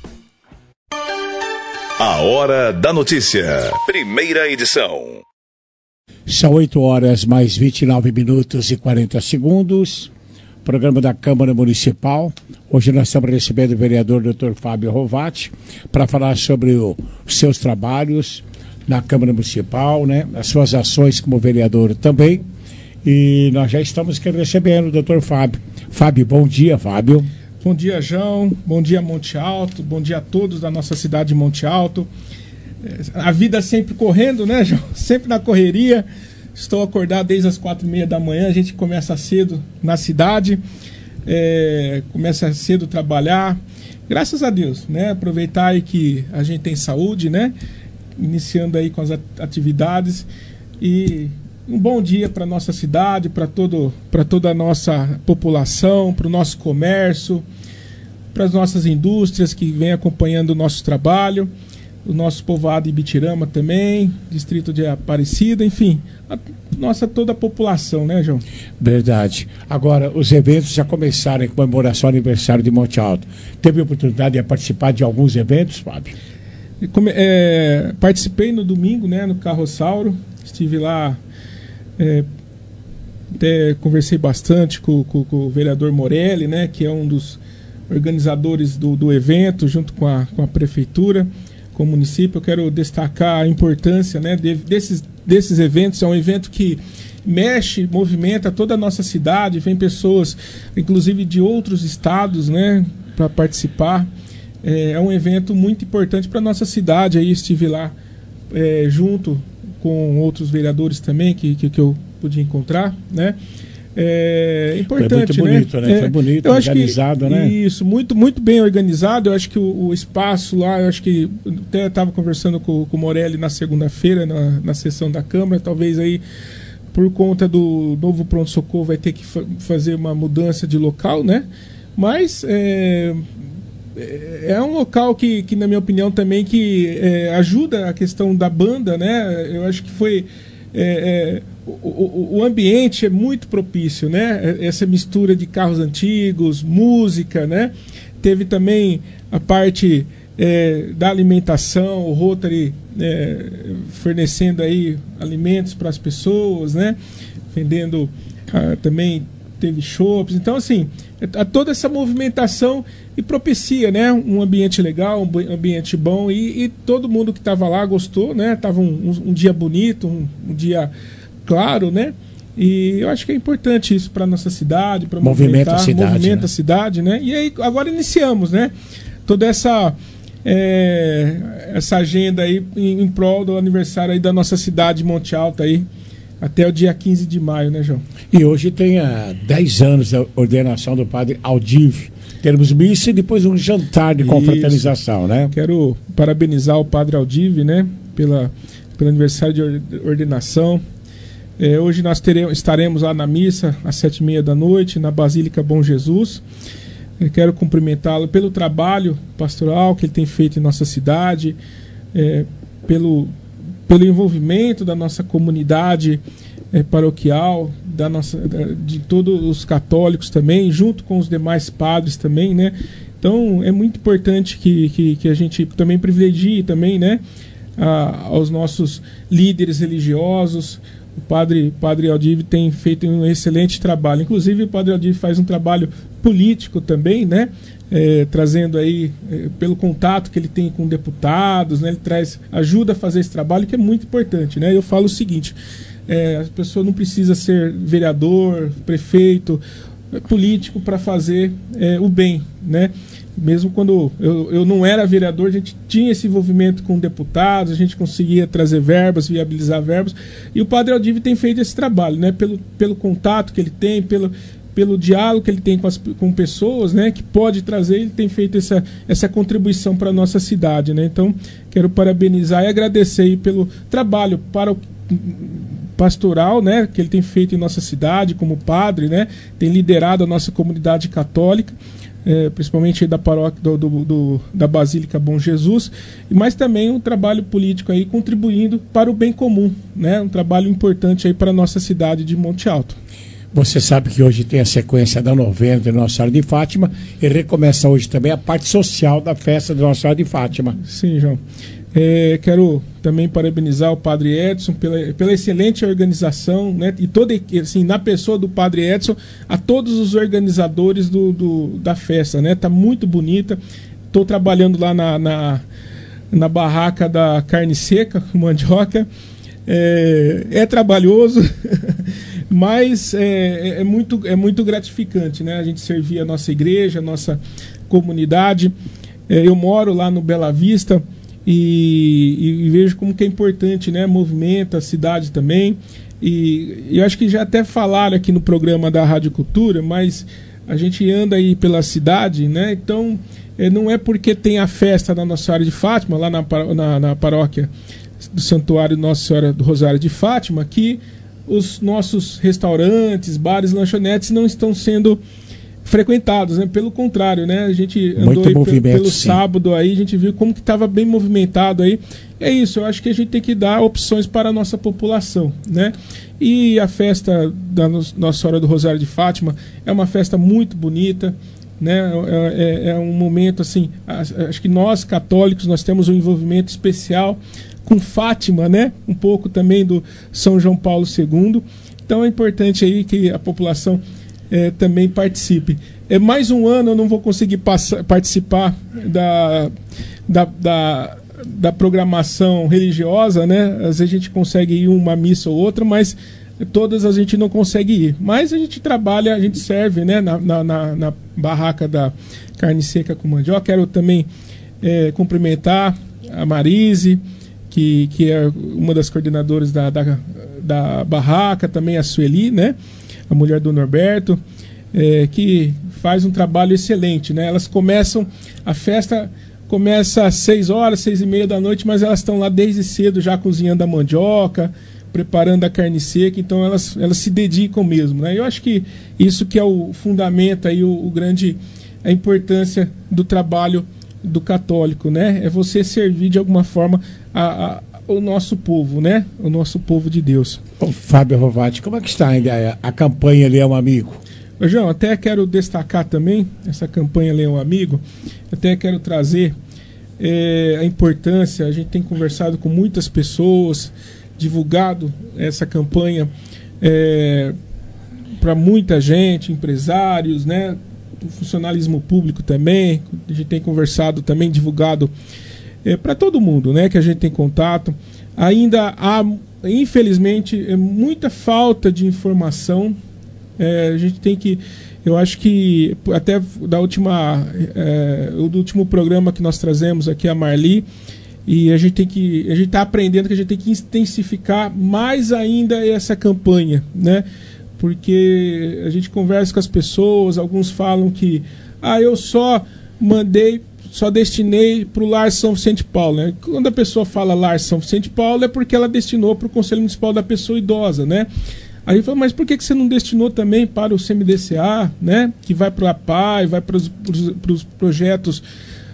A Hora da Notícia. Primeira edição. São 8 horas mais 29 minutos e 40 segundos. Programa da Câmara Municipal. Hoje nós estamos recebendo o vereador Dr. Fábio Rovati para falar sobre os seus trabalhos na Câmara Municipal, né? As suas ações como vereador também. E nós já estamos aqui recebendo o doutor Fábio. Fábio, bom dia, Fábio. Bom dia, João. Bom dia, Monte Alto. Bom dia a todos da nossa cidade de Monte Alto. A vida sempre correndo, né, João? Sempre na correria. Estou acordado desde as 4h30 da manhã. A gente começa cedo na cidade. Começa cedo a trabalhar. Graças a Deus, né? Aproveitar aí que a gente tem saúde, né? Iniciando aí com as atividades. E um bom dia para a nossa cidade, para toda a nossa população, para o nosso comércio, para as nossas indústrias que vêm acompanhando o nosso trabalho, o nosso povoado Ibitirama também, distrito de Aparecida, enfim, toda a população, né, João? Verdade. Agora, os eventos já começaram em comemoração ao aniversário de Monte Alto. Teve a oportunidade de participar de alguns eventos, Fábio? Participei no domingo, né, no Carrossauro, estive lá. Até conversei bastante com o vereador Morelli, né, que é um dos organizadores do evento, junto com a prefeitura, com o município. Eu quero destacar a importância, né, desses eventos. É um evento que mexe, movimenta toda a nossa cidade, vem pessoas, inclusive de outros estados, né, para participar. É um evento muito importante para a nossa cidade. Aí estive lá junto com outros vereadores também que eu pude encontrar, né? É importante, foi muito bonito, né? Foi bonito, eu organizado, acho que, né? Isso, muito, muito bem organizado. Eu acho que o espaço lá, eu acho que até estava conversando com o Morelli na segunda-feira, na sessão da Câmara, talvez aí por conta do novo pronto-socorro vai ter que fazer uma mudança de local, né? Mas é um local que, na minha opinião, também que ajuda a questão da banda, né? Eu acho que foi... o ambiente é muito propício, né? Essa mistura de carros antigos, música, né? Teve também a parte da alimentação, o Rotary fornecendo aí alimentos para as pessoas, né? Vendendo também teve shows. Então, assim, toda essa movimentação e propicia, né, um ambiente legal, um ambiente bom, e todo mundo que estava lá gostou, né? Tava um dia bonito, um dia claro, né? E eu acho que é importante isso para nossa cidade, para movimenta a cidade, né? E aí agora iniciamos, né? Toda essa agenda aí em prol do aniversário aí da nossa cidade de Monte Alto aí, até o dia 15 de maio, né, João? E hoje tem 10 anos da ordenação do padre Aldívio. Teremos missa e depois um jantar de confraternização, né? Quero parabenizar o padre Aldívio, né? Pelo aniversário de ordenação. Hoje nós estaremos lá na missa às 7h30 da noite, na Basílica Bom Jesus. Eu quero cumprimentá-lo pelo trabalho pastoral que ele tem feito em nossa cidade, pelo envolvimento da nossa comunidade paroquial, de todos os católicos também, junto com os demais padres também, né? Então é muito importante que a gente também privilegie também, né, aos nossos líderes religiosos. O padre Aldir tem feito um excelente trabalho. Inclusive o padre Aldir faz um trabalho político também, né? Trazendo aí, pelo contato que ele tem com deputados, né? Ele ajuda a fazer esse trabalho, que é muito importante, né? Eu falo o seguinte: a pessoa não precisa ser vereador, prefeito, político para fazer o bem, né? Mesmo quando eu não era vereador, a gente tinha esse envolvimento com deputados, a gente conseguia trazer verbas, viabilizar verbas, e o padre Aldir tem feito esse trabalho, né? Pelo contato que ele tem, pelo diálogo que ele tem com pessoas, né, que pode trazer, ele tem feito essa contribuição para a nossa cidade, né? Então, quero parabenizar e agradecer aí pelo trabalho pastoral, né, que ele tem feito em nossa cidade como padre, né? Tem liderado a nossa comunidade católica, principalmente aí da paróquia da Basílica Bom Jesus, mas também um trabalho político aí contribuindo para o bem comum, né? Um trabalho importante aí para a nossa cidade de Monte Alto. Você sabe que hoje tem a sequência da novena de Nossa Senhora de Fátima e recomeça hoje também a parte social da festa de Nossa Senhora de Fátima. Sim, João. Quero também parabenizar o Padre Edson pela excelente organização, né? E toda, assim, na pessoa do Padre Edson, a todos os organizadores da festa, né? Tá muito bonita. Estou trabalhando lá na barraca da carne seca, com mandioca. É trabalhoso, mas é muito gratificante, né? A gente servir a nossa igreja, a nossa comunidade. Eu moro lá no Bela Vista e vejo como que é importante, né? Movimenta a cidade também. E eu acho que já até falaram aqui no programa da Rádio Cultura, mas a gente anda aí pela cidade, né? Então, não é porque tem a festa da Nossa Senhora de Fátima, lá na paróquia do Santuário Nossa Senhora do Rosário de Fátima, que os nossos restaurantes, bares, lanchonetes não estão sendo frequentados, né? Pelo contrário, né? A gente andou aí pelo sábado aí, a gente viu como que estava bem movimentado aí. É isso, eu acho que a gente tem que dar opções para a nossa população, né? E a festa da Nossa Senhora do Rosário de Fátima é uma festa muito bonita, né? É um momento assim, acho que nós católicos nós temos um envolvimento especial com Fátima, né? Um pouco também do São João Paulo II. Então é importante aí que a população também participe. Mais um ano eu não vou conseguir participar da programação religiosa, né? Às vezes a gente consegue ir uma missa ou outra, mas todas a gente não consegue ir. Mas a gente trabalha, a gente serve, né? Na barraca da carne seca com mandioca. Quero também cumprimentar a Marise, que é uma das coordenadoras da barraca, também a Sueli, né? A mulher do Norberto, que faz um trabalho excelente, né? Elas começam, a festa começa às 6h, 6h30 da noite, mas elas estão lá desde cedo já cozinhando a mandioca, preparando a carne seca, então elas se dedicam mesmo, né? Eu acho que isso que é o fundamento aí, a importância do trabalho do católico, né? É você servir de alguma forma o nosso povo, né? O nosso povo de Deus. Ô, Fábio Rovati, como é que está ainda a campanha Leão Amigo? Ô, João, até quero destacar também essa campanha Leão Amigo, até quero trazer a importância, a gente tem conversado com muitas pessoas, divulgado essa campanha para muita gente, empresários, né? O funcionalismo público também, a gente tem conversado também, divulgado para todo mundo, né, que a gente tem contato. Ainda há, infelizmente, muita falta de informação. A gente tem que, eu acho que até do último programa que nós trazemos aqui, a Marli, e a gente está aprendendo que a gente tem que intensificar mais ainda essa campanha, né? Porque a gente conversa com as pessoas, alguns falam que eu só destinei para o Lar São Vicente Paulo, né? Quando a pessoa fala Lar São Vicente Paulo é porque ela destinou para o Conselho Municipal da Pessoa Idosa, né? Aí fala, mas por que você não destinou também para o CMDCA, né? Que vai para o APAI, vai para os projetos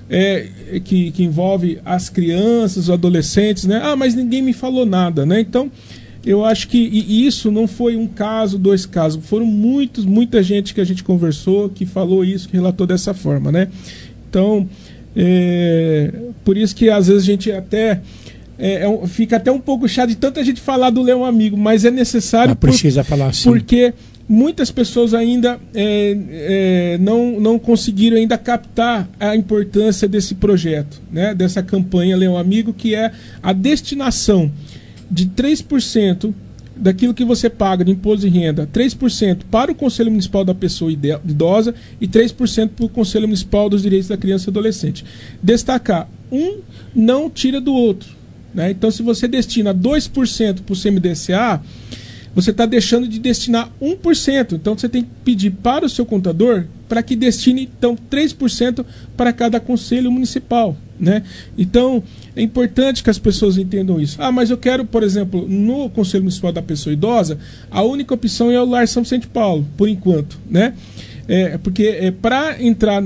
que envolve as crianças, os adolescentes, né? Ah, mas ninguém me falou nada, né? Então, eu acho que isso não foi um caso, 2 casos, foram muita gente que a gente conversou, que falou isso, que relatou dessa forma, né? Então, por isso que às vezes a gente até fica até um pouco chato de tanta gente falar do Leão Amigo, mas é necessário. Precisa falar assim. Porque muitas pessoas ainda não conseguiram ainda captar a importância desse projeto, né? Dessa campanha Leão Amigo, que é a destinação de 3% daquilo que você paga de imposto de renda, 3% para o Conselho Municipal da Pessoa Idosa e 3% para o Conselho Municipal dos Direitos da Criança e Adolescente. Destacar, não tira do outro, né? Então, se você destina 2% para o CMDCA, você está deixando de destinar 1%. Então, você tem que pedir para o seu contador para que destine, então, 3% para cada conselho municipal, né? Então, é importante que as pessoas entendam isso. Ah, mas eu quero, por exemplo, no Conselho Municipal da Pessoa Idosa, a única opção é o Lar São Vicente de Paulo, por enquanto, né? Porque para entrar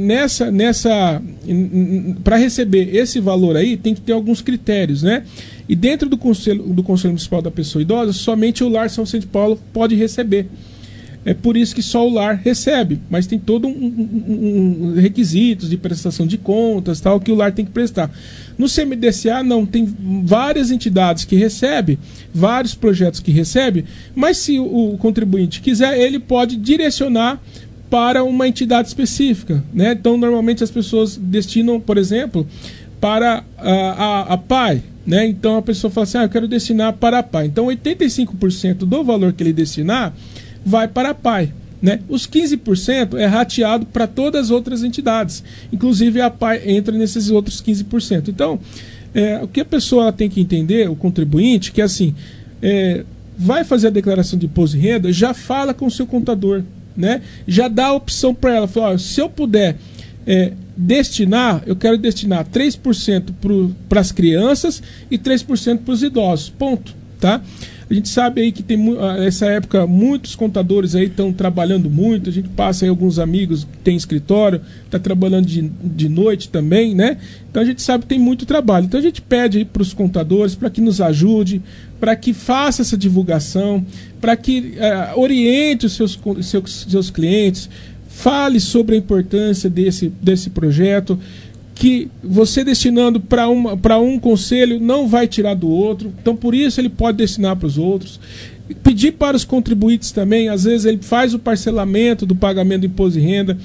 para receber esse valor aí, tem que ter alguns critérios, né? E dentro do Conselho Municipal da Pessoa Idosa, somente o Lar São Vicente de Paulo pode receber. É por isso que só o lar recebe, mas tem todo um requisitos de prestação de contas, tal, que o lar tem que prestar. No CMDCA não, tem várias entidades que recebem, vários projetos que recebem, mas se o contribuinte quiser, ele pode direcionar para uma entidade específica, né? Então, normalmente as pessoas destinam, por exemplo, para a PAI, né? Então a pessoa fala assim, eu quero destinar para a PAI. Então 85% do valor que ele destinar vai para a PAI, né? Os 15% é rateado para todas as outras entidades, inclusive a PAI entra nesses outros 15%. Então, o que a pessoa tem que entender, o contribuinte, que é assim, vai fazer a declaração de imposto de renda, já fala com o seu contador, né? Já dá a opção para ela, fala, se eu puder destinar, eu quero destinar 3% para as crianças e 3% para os idosos, ponto, tá? A gente sabe aí que tem nessa época muitos contadores aí estão trabalhando muito, a gente passa aí alguns amigos que tem escritório, está trabalhando de noite também, né? Então a gente sabe que tem muito trabalho. Então a gente pede aí para os contadores para que nos ajude, para que faça essa divulgação, para que oriente os seus clientes, fale sobre a importância desse projeto, que você destinando para um conselho não vai tirar do outro, então por isso ele pode destinar para os outros. Pedir para os contribuintes também, às vezes ele faz o parcelamento do pagamento do imposto de renda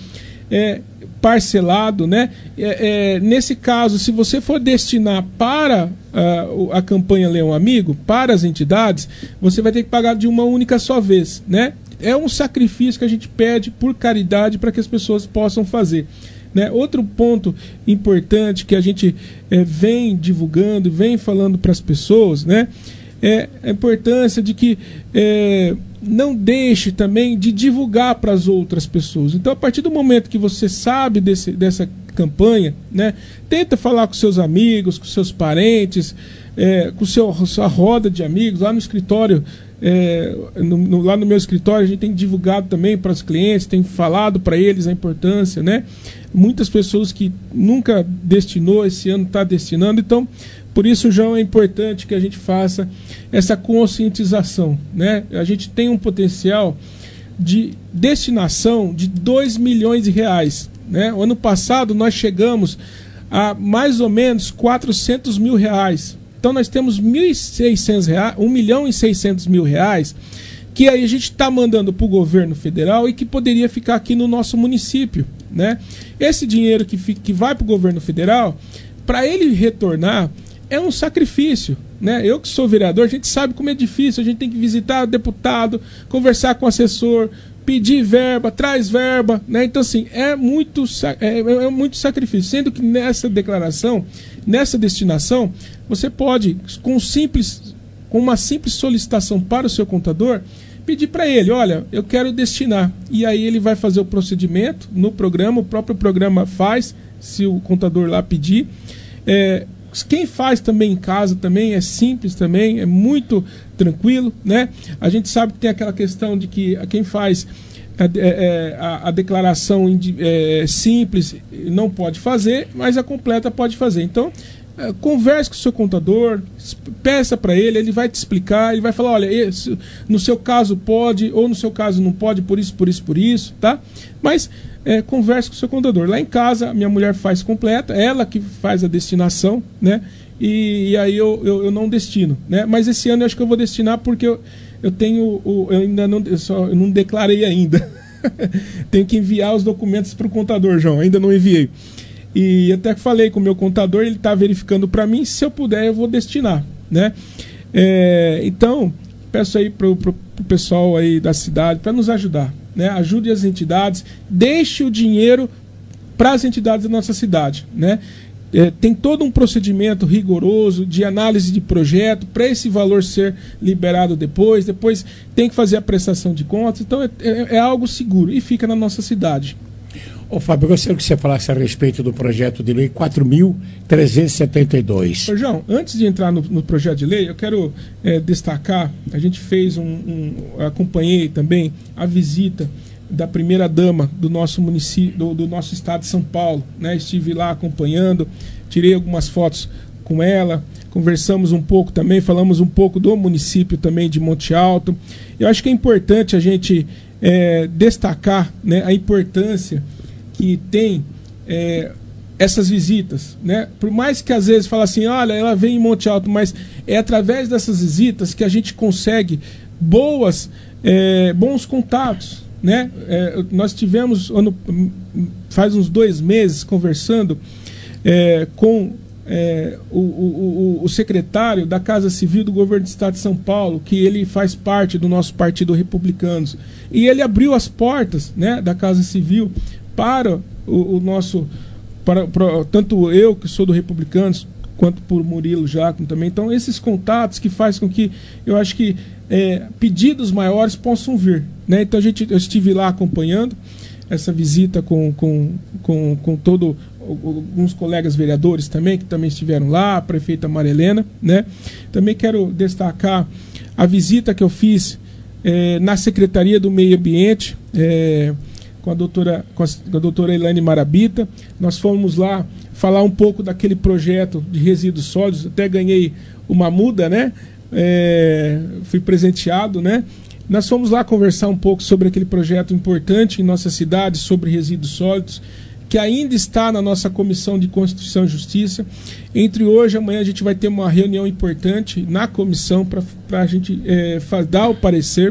parcelado, né? Nesse caso, se você for destinar para a campanha Leão Amigo, para as entidades, você vai ter que pagar de uma única só vez, né? É um sacrifício que a gente pede por caridade para que as pessoas possam fazer, né? Outro ponto importante que a gente vem divulgando, vem falando para as pessoas, né? É a importância de que não deixe também de divulgar para as outras pessoas. Então, a partir do momento que você sabe dessa campanha, né? Tenta falar com seus amigos, com seus parentes, com sua roda de amigos, lá no escritório. Lá no meu escritório a gente tem divulgado também para os clientes, tem falado para eles a importância, né? Muitas pessoas que nunca destinou, esse ano está destinando, então por isso, João, é importante que a gente faça essa conscientização, né? A gente tem um potencial de destinação de 2 milhões de reais, né? O ano passado nós chegamos a mais ou menos 400 mil reais. Então nós temos R$ 1 milhão e 600 mil reais que aí a gente está mandando para o governo federal e que poderia ficar aqui no nosso município, né? Esse dinheiro que vai para o governo federal, para ele retornar, é um sacrifício, né? Eu que sou vereador, a gente sabe como é difícil, a gente tem que visitar o deputado, conversar com o assessor, pedir verba, traz verba, né? Então assim, é muito sacrifício, sendo que nessa declaração, nessa destinação, você pode, com uma simples solicitação para o seu contador, pedir para ele, olha, eu quero destinar, e aí ele vai fazer o procedimento no programa, o próprio programa faz, se o contador lá pedir. Quem faz também em casa também é simples também, é muito tranquilo, né? A gente sabe que tem aquela questão de que quem faz a declaração simples não pode fazer, mas a completa pode fazer. Então, converse com o seu contador, peça para ele vai te explicar, ele vai falar, olha, no seu caso pode, ou no seu caso não pode, por isso, tá? Mas converse com o seu contador. Lá em casa, a minha mulher faz completa, ela que faz a destinação, né? E aí eu não destino, né? Mas esse ano eu acho que eu vou destinar porque eu tenho eu ainda eu não declarei ainda. Tenho que enviar os documentos para o contador, João, ainda não enviei. E até que falei com o meu contador, ele está verificando para mim, se eu puder eu vou destinar, né? Então, peço aí para o pessoal aí da cidade para nos ajudar, né? Ajude as entidades, deixe o dinheiro para as entidades da nossa cidade, né? Tem todo um procedimento rigoroso de análise de projeto para esse valor ser liberado depois tem que fazer a prestação de contas, então é algo seguro e fica na nossa cidade. Ô Fábio, eu gostaria que você falasse a respeito do projeto de lei 4.372. João, antes de entrar no projeto de lei, eu quero destacar, a gente fez acompanhei também a visita da primeira-dama do nosso município, do nosso estado de São Paulo, né? Estive lá acompanhando, tirei algumas fotos com ela, conversamos um pouco também, falamos um pouco do município também de Monte Alto. Eu acho que é importante a gente destacar, né, a importância que tem essas visitas, né? Por mais que às vezes fala assim, olha, ela vem em Monte Alto, mas é através dessas visitas que a gente consegue bons contatos, né? Nós tivemos faz uns 2 meses conversando com o secretário da Casa Civil do Governo do Estado de São Paulo, que ele faz parte do nosso Partido Republicanos, e ele abriu as portas, né, da Casa Civil para o nosso, tanto eu que sou do Republicanos quanto por Murilo Jacome também. Então esses contatos que faz com que eu acho que pedidos maiores possam vir, né? Então eu estive lá acompanhando essa visita com todo alguns colegas vereadores também que também estiveram lá, a prefeita Maria Helena, né? Também quero destacar a visita que eu fiz na Secretaria do Meio Ambiente com a doutora Elaine Marabita. Nós fomos lá falar um pouco daquele projeto de resíduos sólidos, até ganhei uma muda, né? Fui presenteado, né? Nós fomos lá conversar um pouco sobre aquele projeto importante em nossa cidade, sobre resíduos sólidos, que ainda está na nossa Comissão de Constituição e Justiça. Entre hoje e amanhã a gente vai ter uma reunião importante na comissão para a gente dar o parecer.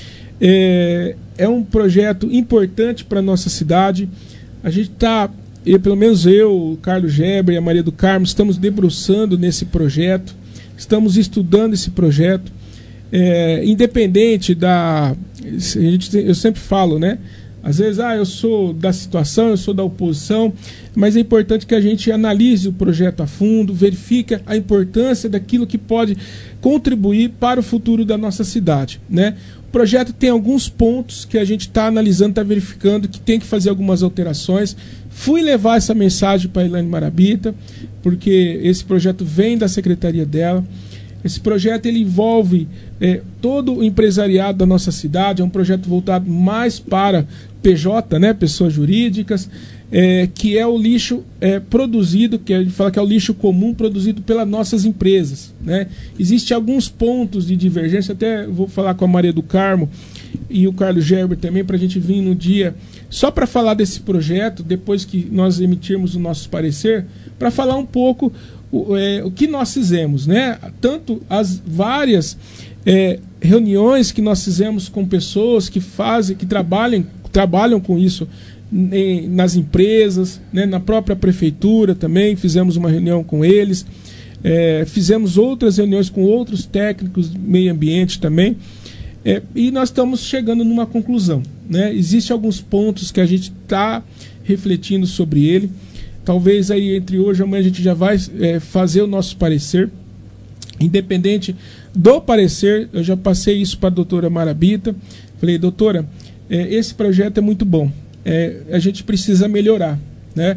É um projeto importante para a nossa cidade. A gente está, pelo menos eu, o Carlos Geber e a Maria do Carmo, estamos debruçando nesse projeto, estamos estudando esse projeto. Independente eu sempre falo, né? Às vezes, eu sou da situação, eu sou da oposição, mas é importante que a gente analise o projeto a fundo, verifique a importância daquilo que pode contribuir para o futuro da nossa cidade, né? O projeto tem alguns pontos que a gente está analisando, está verificando, que tem que fazer algumas alterações. Fui levar essa mensagem para a Elaine Marabita, porque esse projeto vem da secretaria dela. Esse projeto ele envolve todo o empresariado da nossa cidade, é um projeto voltado mais para PJ, né, pessoas jurídicas, que é o lixo produzido, que a gente fala que é o lixo comum produzido pelas nossas empresas, né? Existem alguns pontos de divergência, até vou falar com a Maria do Carmo e o Carlos Gerber também, para a gente vir no dia, só para falar desse projeto, depois que nós emitirmos o nosso parecer, para falar um pouco o que nós fizemos, né? Tanto as várias reuniões que nós fizemos com pessoas que trabalham com isso nas empresas, né? Na própria prefeitura também fizemos uma reunião com eles, fizemos outras reuniões com outros técnicos do meio ambiente também, e nós estamos chegando numa conclusão, né? Existem alguns pontos que a gente está refletindo sobre ele. Talvez aí entre hoje e amanhã a gente já vai fazer o nosso parecer. Independente do parecer, eu já passei isso para a doutora Marabita. Falei, doutora, esse projeto é muito bom. A gente precisa melhorar, né?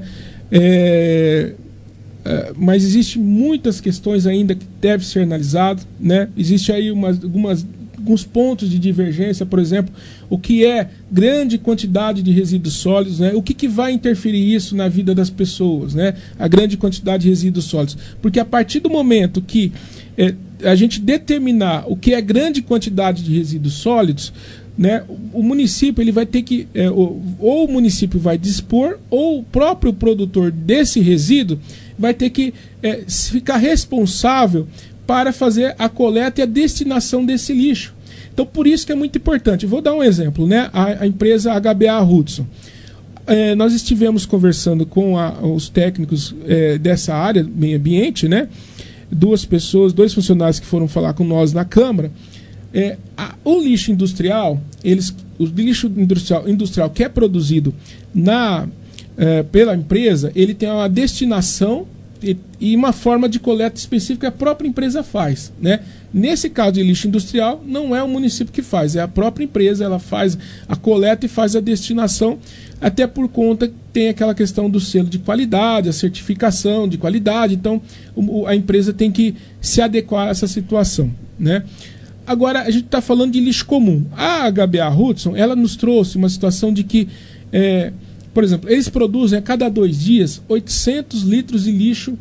Mas existem muitas questões ainda que devem ser analisadas, né? Existem aí algumas alguns pontos de divergência, por exemplo, o que é grande quantidade de resíduos sólidos, né? O que vai interferir isso na vida das pessoas, né? A grande quantidade de resíduos sólidos. Porque a partir do momento que a gente determinar o que é grande quantidade de resíduos sólidos, né, o município ele vai ter que, ou o município vai dispor, ou o próprio produtor desse resíduo vai ter que ficar responsável para fazer a coleta e a destinação desse lixo. Então, por isso que é muito importante. Eu vou dar um exemplo, né? A empresa HBA Hudson. Nós estivemos conversando com os técnicos dessa área, meio ambiente, né? Dois funcionários que foram falar com nós na Câmara. O lixo industrial, o lixo industrial que é produzido pela empresa, ele tem uma destinação e uma forma de coleta específica que a própria empresa faz, né? Nesse caso de lixo industrial, não é o município que faz, é a própria empresa, ela faz a coleta e faz a destinação, até por conta que tem aquela questão do selo de qualidade, a certificação de qualidade, então a empresa tem que se adequar a essa situação, né? Agora, a gente está falando de lixo comum. A HBA Hudson, ela nos trouxe uma situação de que, por exemplo, eles produzem a cada 2 dias 800 litros de lixo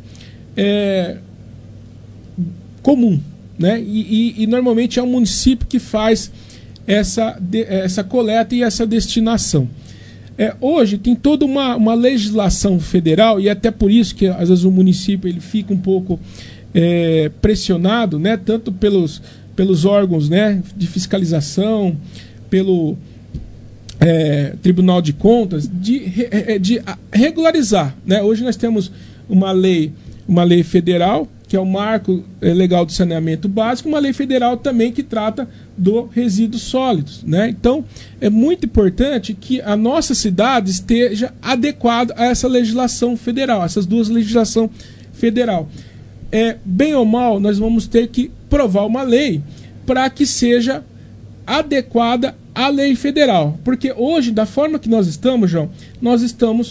comum, né? E normalmente é um município que faz essa coleta e essa destinação. Hoje tem toda uma legislação federal, e até por isso que às vezes o município ele fica um pouco pressionado, né? Tanto pelos órgãos, né, de fiscalização, pelo Tribunal de Contas, de regularizar, né? Hoje nós temos uma lei federal, que é o Marco Legal do Saneamento Básico, uma lei federal também que trata do resíduos sólidos, né? Então, é muito importante que a nossa cidade esteja adequada a essa legislação federal, essas duas legislações federal. Bem ou mal, nós vamos ter que provar uma lei para que seja adequada à lei federal. Porque hoje, da forma que nós estamos, João, nós estamos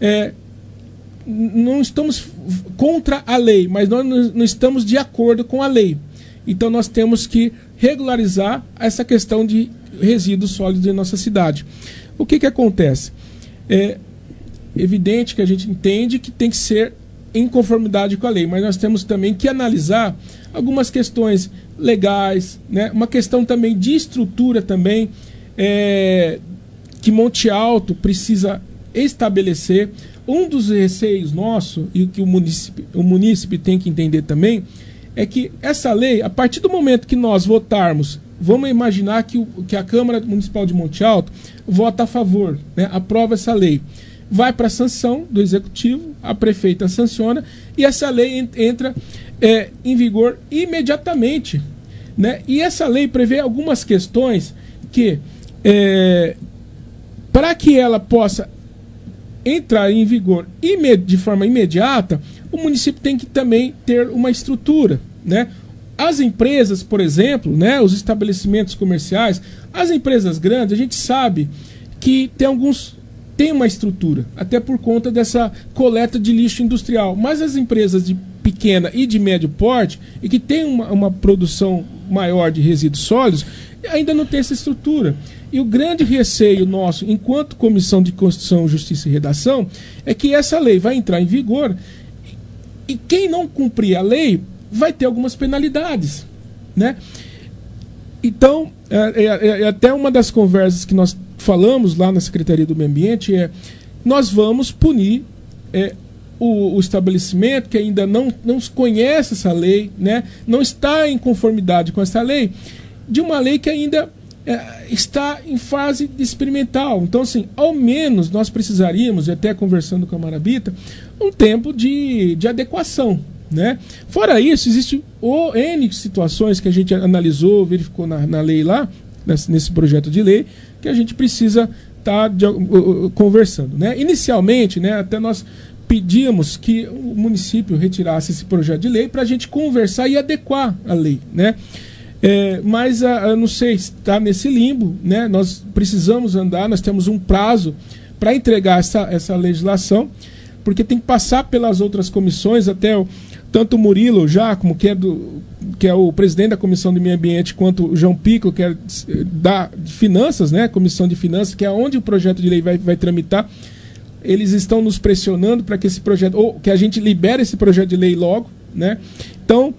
não estamos contra a lei, mas nós não estamos de acordo com a lei. Então nós temos que regularizar essa questão de resíduos sólidos em nossa cidade. O que acontece? É evidente que a gente entende que tem que ser em conformidade com a lei, mas nós temos também que analisar algumas questões legais, né? Uma questão também de estrutura também, que Monte Alto precisa estabelecer. Um dos receios nosso, e que o munícipe tem que entender também, é que essa lei, a partir do momento que nós votarmos, vamos imaginar que a Câmara Municipal de Monte Alto vota a favor, né? Aprova essa lei. Vai para a sanção do Executivo, a prefeita sanciona, e essa lei entra em vigor imediatamente, né? E essa lei prevê algumas questões que, para que ela possa entrar em vigor de forma imediata, o município tem que também ter uma estrutura, né? As empresas, por exemplo, né, os estabelecimentos comerciais, as empresas grandes, a gente sabe que tem uma estrutura, até por conta dessa coleta de lixo industrial. Mas as empresas de pequena e de médio porte, e que tem uma produção maior de resíduos sólidos, ainda não tem essa estrutura. E o grande receio nosso, enquanto Comissão de Constituição, Justiça e Redação, é que essa lei vai entrar em vigor e quem não cumprir a lei vai ter algumas penalidades, né? Então, até uma das conversas que nós falamos lá na Secretaria do Meio Ambiente nós vamos punir o estabelecimento que ainda não conhece essa lei, né? Não está em conformidade com essa lei, de uma lei que ainda está em fase experimental. Então, assim, ao menos nós precisaríamos, e até conversando com a Marabita, um tempo de adequação, né? Fora isso, existe N situações que a gente analisou, verificou na lei lá, nesse projeto de lei, que a gente precisa estar conversando, né? Inicialmente, né, até nós pedimos que o município retirasse esse projeto de lei para a gente conversar e adequar a lei, né? Mas eu não sei, está nesse limbo, né? Nós precisamos andar, nós temos um prazo para entregar essa legislação, porque tem que passar pelas outras comissões, até tanto o Murilo Giacomo, que que é o presidente da Comissão de Meio Ambiente, quanto o João Piccolo, que é da Finanças, né, Comissão de Finanças, que é onde o projeto de lei vai tramitar, eles estão nos pressionando para que esse projeto, ou que a gente libere esse projeto de lei logo, né? Então,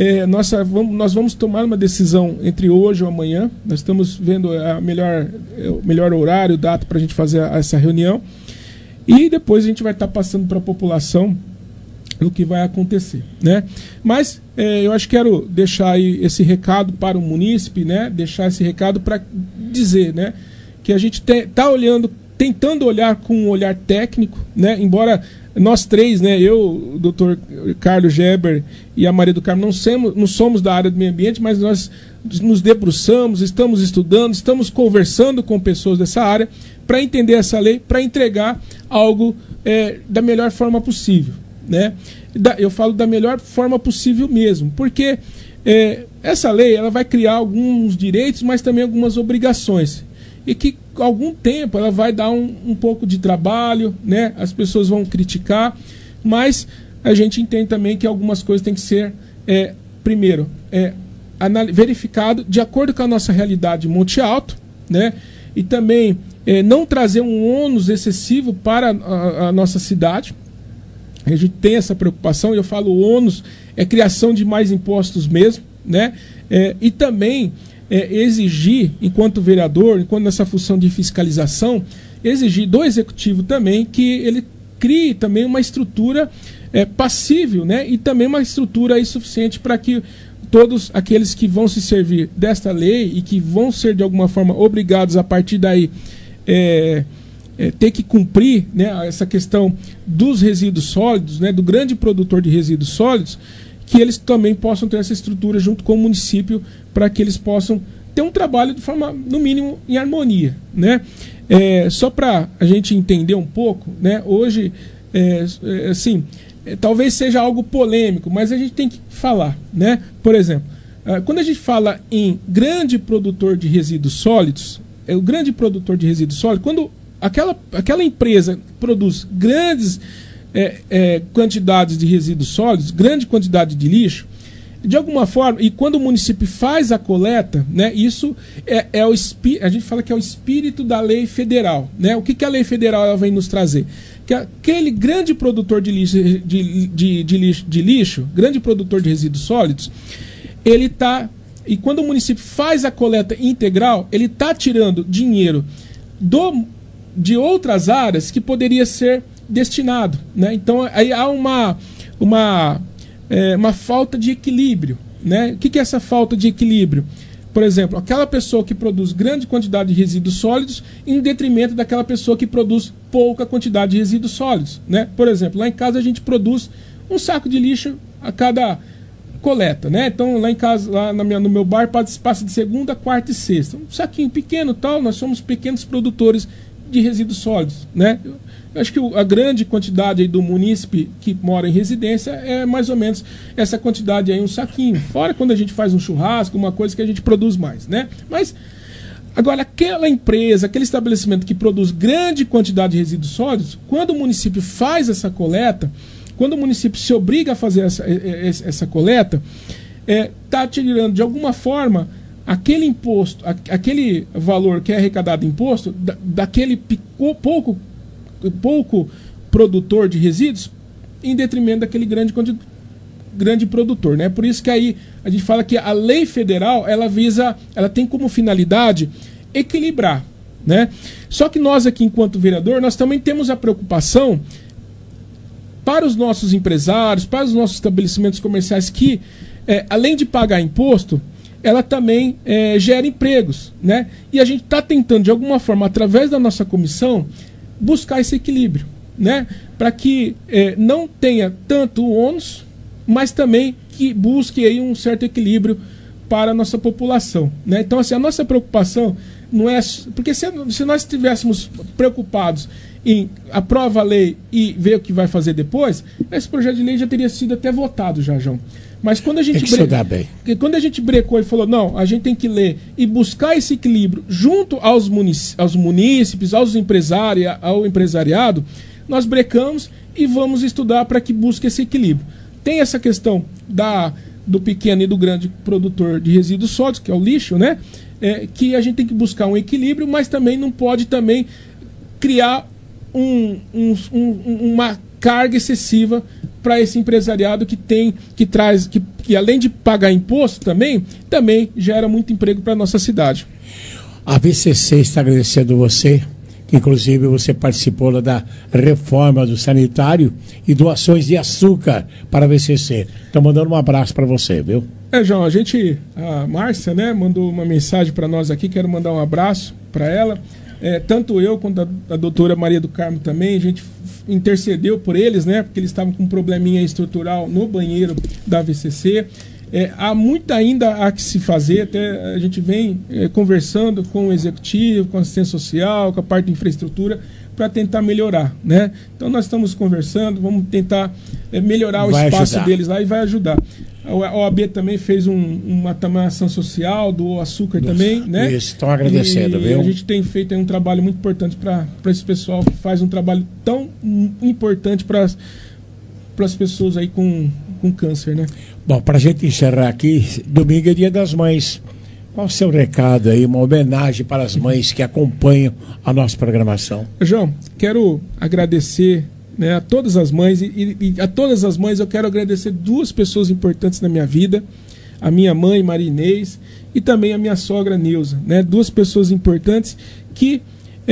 nós vamos tomar uma decisão entre hoje ou amanhã. Nós estamos vendo o melhor horário, data para a gente fazer essa reunião. E depois a gente vai estar passando para a população o que vai acontecer, né? Mas eu acho que quero deixar aí esse recado para o munícipe, né? Deixar esse recado para dizer, né, que a gente está tentando olhar com um olhar técnico, né? Embora nós três, né, eu, o Dr. Carlos Geber e a Maria do Carmo, não somos da área do meio ambiente, mas nós nos debruçamos, estamos estudando, estamos conversando com pessoas dessa área para entender essa lei, para entregar algo da melhor forma possível, né? Eu falo da melhor forma possível mesmo, porque essa lei ela vai criar alguns direitos, mas também algumas obrigações. E que algum tempo ela vai dar um pouco de trabalho, né? As pessoas vão criticar, mas a gente entende também que algumas coisas têm que ser, primeiro, verificado de acordo com a nossa realidade em Monte Alto, né? E também não trazer um ônus excessivo para a nossa cidade. A gente tem essa preocupação, e eu falo ônus, criação de mais impostos mesmo, né? E também exigir, enquanto vereador, enquanto nessa função de fiscalização, exigir do executivo também que ele crie também uma estrutura passível, né? E também uma estrutura aí suficiente para que todos aqueles que vão se servir desta lei e que vão ser de alguma forma obrigados a partir daí ter que cumprir, né, essa questão dos resíduos sólidos, né, do grande produtor de resíduos sólidos, que eles também possam ter essa estrutura junto com o município para que eles possam ter um trabalho de forma, no mínimo, em harmonia, né? Só para a gente entender um pouco, né? Hoje, assim, talvez seja algo polêmico, mas a gente tem que falar, né? Por exemplo, quando a gente fala em grande produtor de resíduos sólidos, o grande produtor de resíduos sólidos, quando aquela empresa produz grandes quantidades de resíduos sólidos, grande quantidade de lixo, de alguma forma, e quando o município faz a coleta, né, isso a gente fala que é o espírito da lei federal, né? O que a lei federal ela vem nos trazer? Que aquele grande produtor de lixo, grande produtor de resíduos sólidos, ele está, e quando o município faz a coleta integral, ele está tirando dinheiro de outras áreas que poderia ser destinado, né? Então aí há uma falta de equilíbrio, né? O que é essa falta de equilíbrio? Por exemplo, aquela pessoa que produz grande quantidade de resíduos sólidos em detrimento daquela pessoa que produz pouca quantidade de resíduos sólidos, né? Por exemplo, lá em casa a gente produz um saco de lixo a cada coleta, né? Então lá em casa, lá no meu bar, passa de segunda, quarta e sexta. Um saquinho pequeno tal, nós somos pequenos produtores de resíduos sólidos, né? Eu acho que a grande quantidade aí do munícipe que mora em residência é mais ou menos essa quantidade aí, um saquinho. Fora quando a gente faz um churrasco, uma coisa que a gente produz mais, né? Mas, agora, aquela empresa, aquele estabelecimento que produz grande quantidade de resíduos sólidos, quando o município faz essa coleta, quando o município se obriga a fazer essa coleta, está tirando, de alguma forma, aquele imposto, aquele valor que é arrecadado em imposto, daquele pouco produtor de resíduos, em detrimento daquele grande produtor, né? Por isso que aí a gente fala que a lei federal ela tem como finalidade equilibrar, né? Só que nós aqui, enquanto vereador, nós também temos a preocupação para os nossos empresários, para os nossos estabelecimentos comerciais que, além de pagar imposto, ela também gera empregos, né? E a gente está tentando, de alguma forma, através da nossa comissão, buscar esse equilíbrio, né? Para que não tenha tanto ônus, mas também que busque aí um certo equilíbrio para a nossa população, né? Então, assim, a nossa preocupação não é... Porque se nós estivéssemos preocupados em aprovar a lei e ver o que vai fazer depois, esse projeto de lei já teria sido até votado já, João. Mas quando a gente brecou e falou, não, a gente tem que ler e buscar esse equilíbrio junto aos munícipes, ao empresariado, nós brecamos e vamos estudar para que busque esse equilíbrio. Tem essa questão do pequeno e do grande produtor de resíduos sólidos, que é o lixo, né? Que a gente tem que buscar um equilíbrio, mas também não pode também criar uma carga excessiva para esse empresariado que além de pagar imposto também gera muito emprego para a nossa cidade. A VCC está agradecendo você, que inclusive você participou da reforma do sanitário e doações de açúcar para a VCC. Estou mandando um abraço para você, viu? João, a Márcia, né, mandou uma mensagem para nós aqui, quero mandar um abraço para ela. Tanto eu quanto a doutora Maria do Carmo também, a gente intercedeu por eles, né, porque eles estavam com um probleminha estrutural no banheiro da VCC. Há muito ainda a que se fazer, até a gente vem conversando com o executivo, com a assistência social, com a parte de infraestrutura, para tentar melhorar, né? Então nós estamos conversando, vamos tentar melhorar o espaço deles lá e vai ajudar. A OAB também fez uma ação social do açúcar também, né? Isso, estão agradecendo, viu? A gente tem feito um trabalho muito importante para esse pessoal que faz um trabalho tão importante para as pessoas aí com câncer, né? Bom, para a gente encerrar aqui, domingo é Dia das Mães. Qual o seu recado aí, uma homenagem para as mães que acompanham a nossa programação? João, quero agradecer, né, a todas as mães e a todas as mães eu quero agradecer duas pessoas importantes na minha vida, a minha mãe, Maria Inês, e também a minha sogra, Neuza, né? Duas pessoas importantes que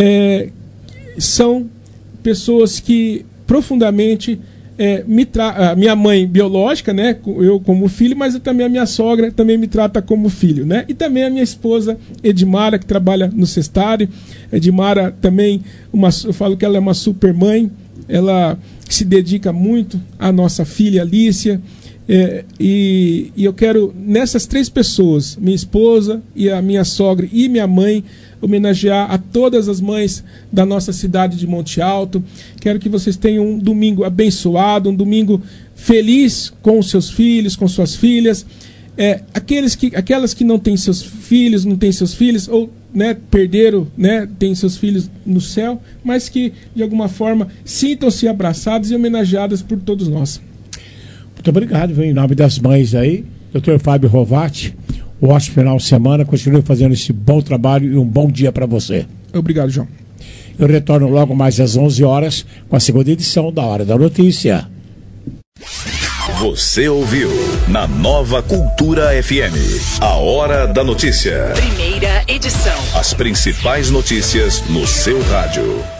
são pessoas que profundamente a minha mãe biológica, né, eu como filho, mas também a minha sogra também me trata como filho, né? E também a minha esposa Edmara, que trabalha no cestário. Edmara também, eu falo que ela é uma super mãe, ela se dedica muito à nossa filha Alícia, e eu quero, nessas três pessoas, minha esposa e a minha sogra e minha mãe, homenagear a todas as mães da nossa cidade de Monte Alto. Quero que vocês tenham um domingo abençoado, um domingo feliz com os seus filhos, com suas filhas. Aquelas que não têm seus filhos, ou, né, perderam, né, têm seus filhos no céu, mas que de alguma forma sintam-se abraçadas e homenageadas por todos nós. Muito obrigado, viu? Em nome das mães aí, Dr. Fábio Rovati. Um ótimo final de semana, continue fazendo esse bom trabalho e um bom dia para você. Obrigado, João. Eu retorno logo mais às 11 horas com a segunda edição da Hora da Notícia. Você ouviu na Nova Cultura FM, a Hora da Notícia. Primeira edição. As principais notícias no seu rádio.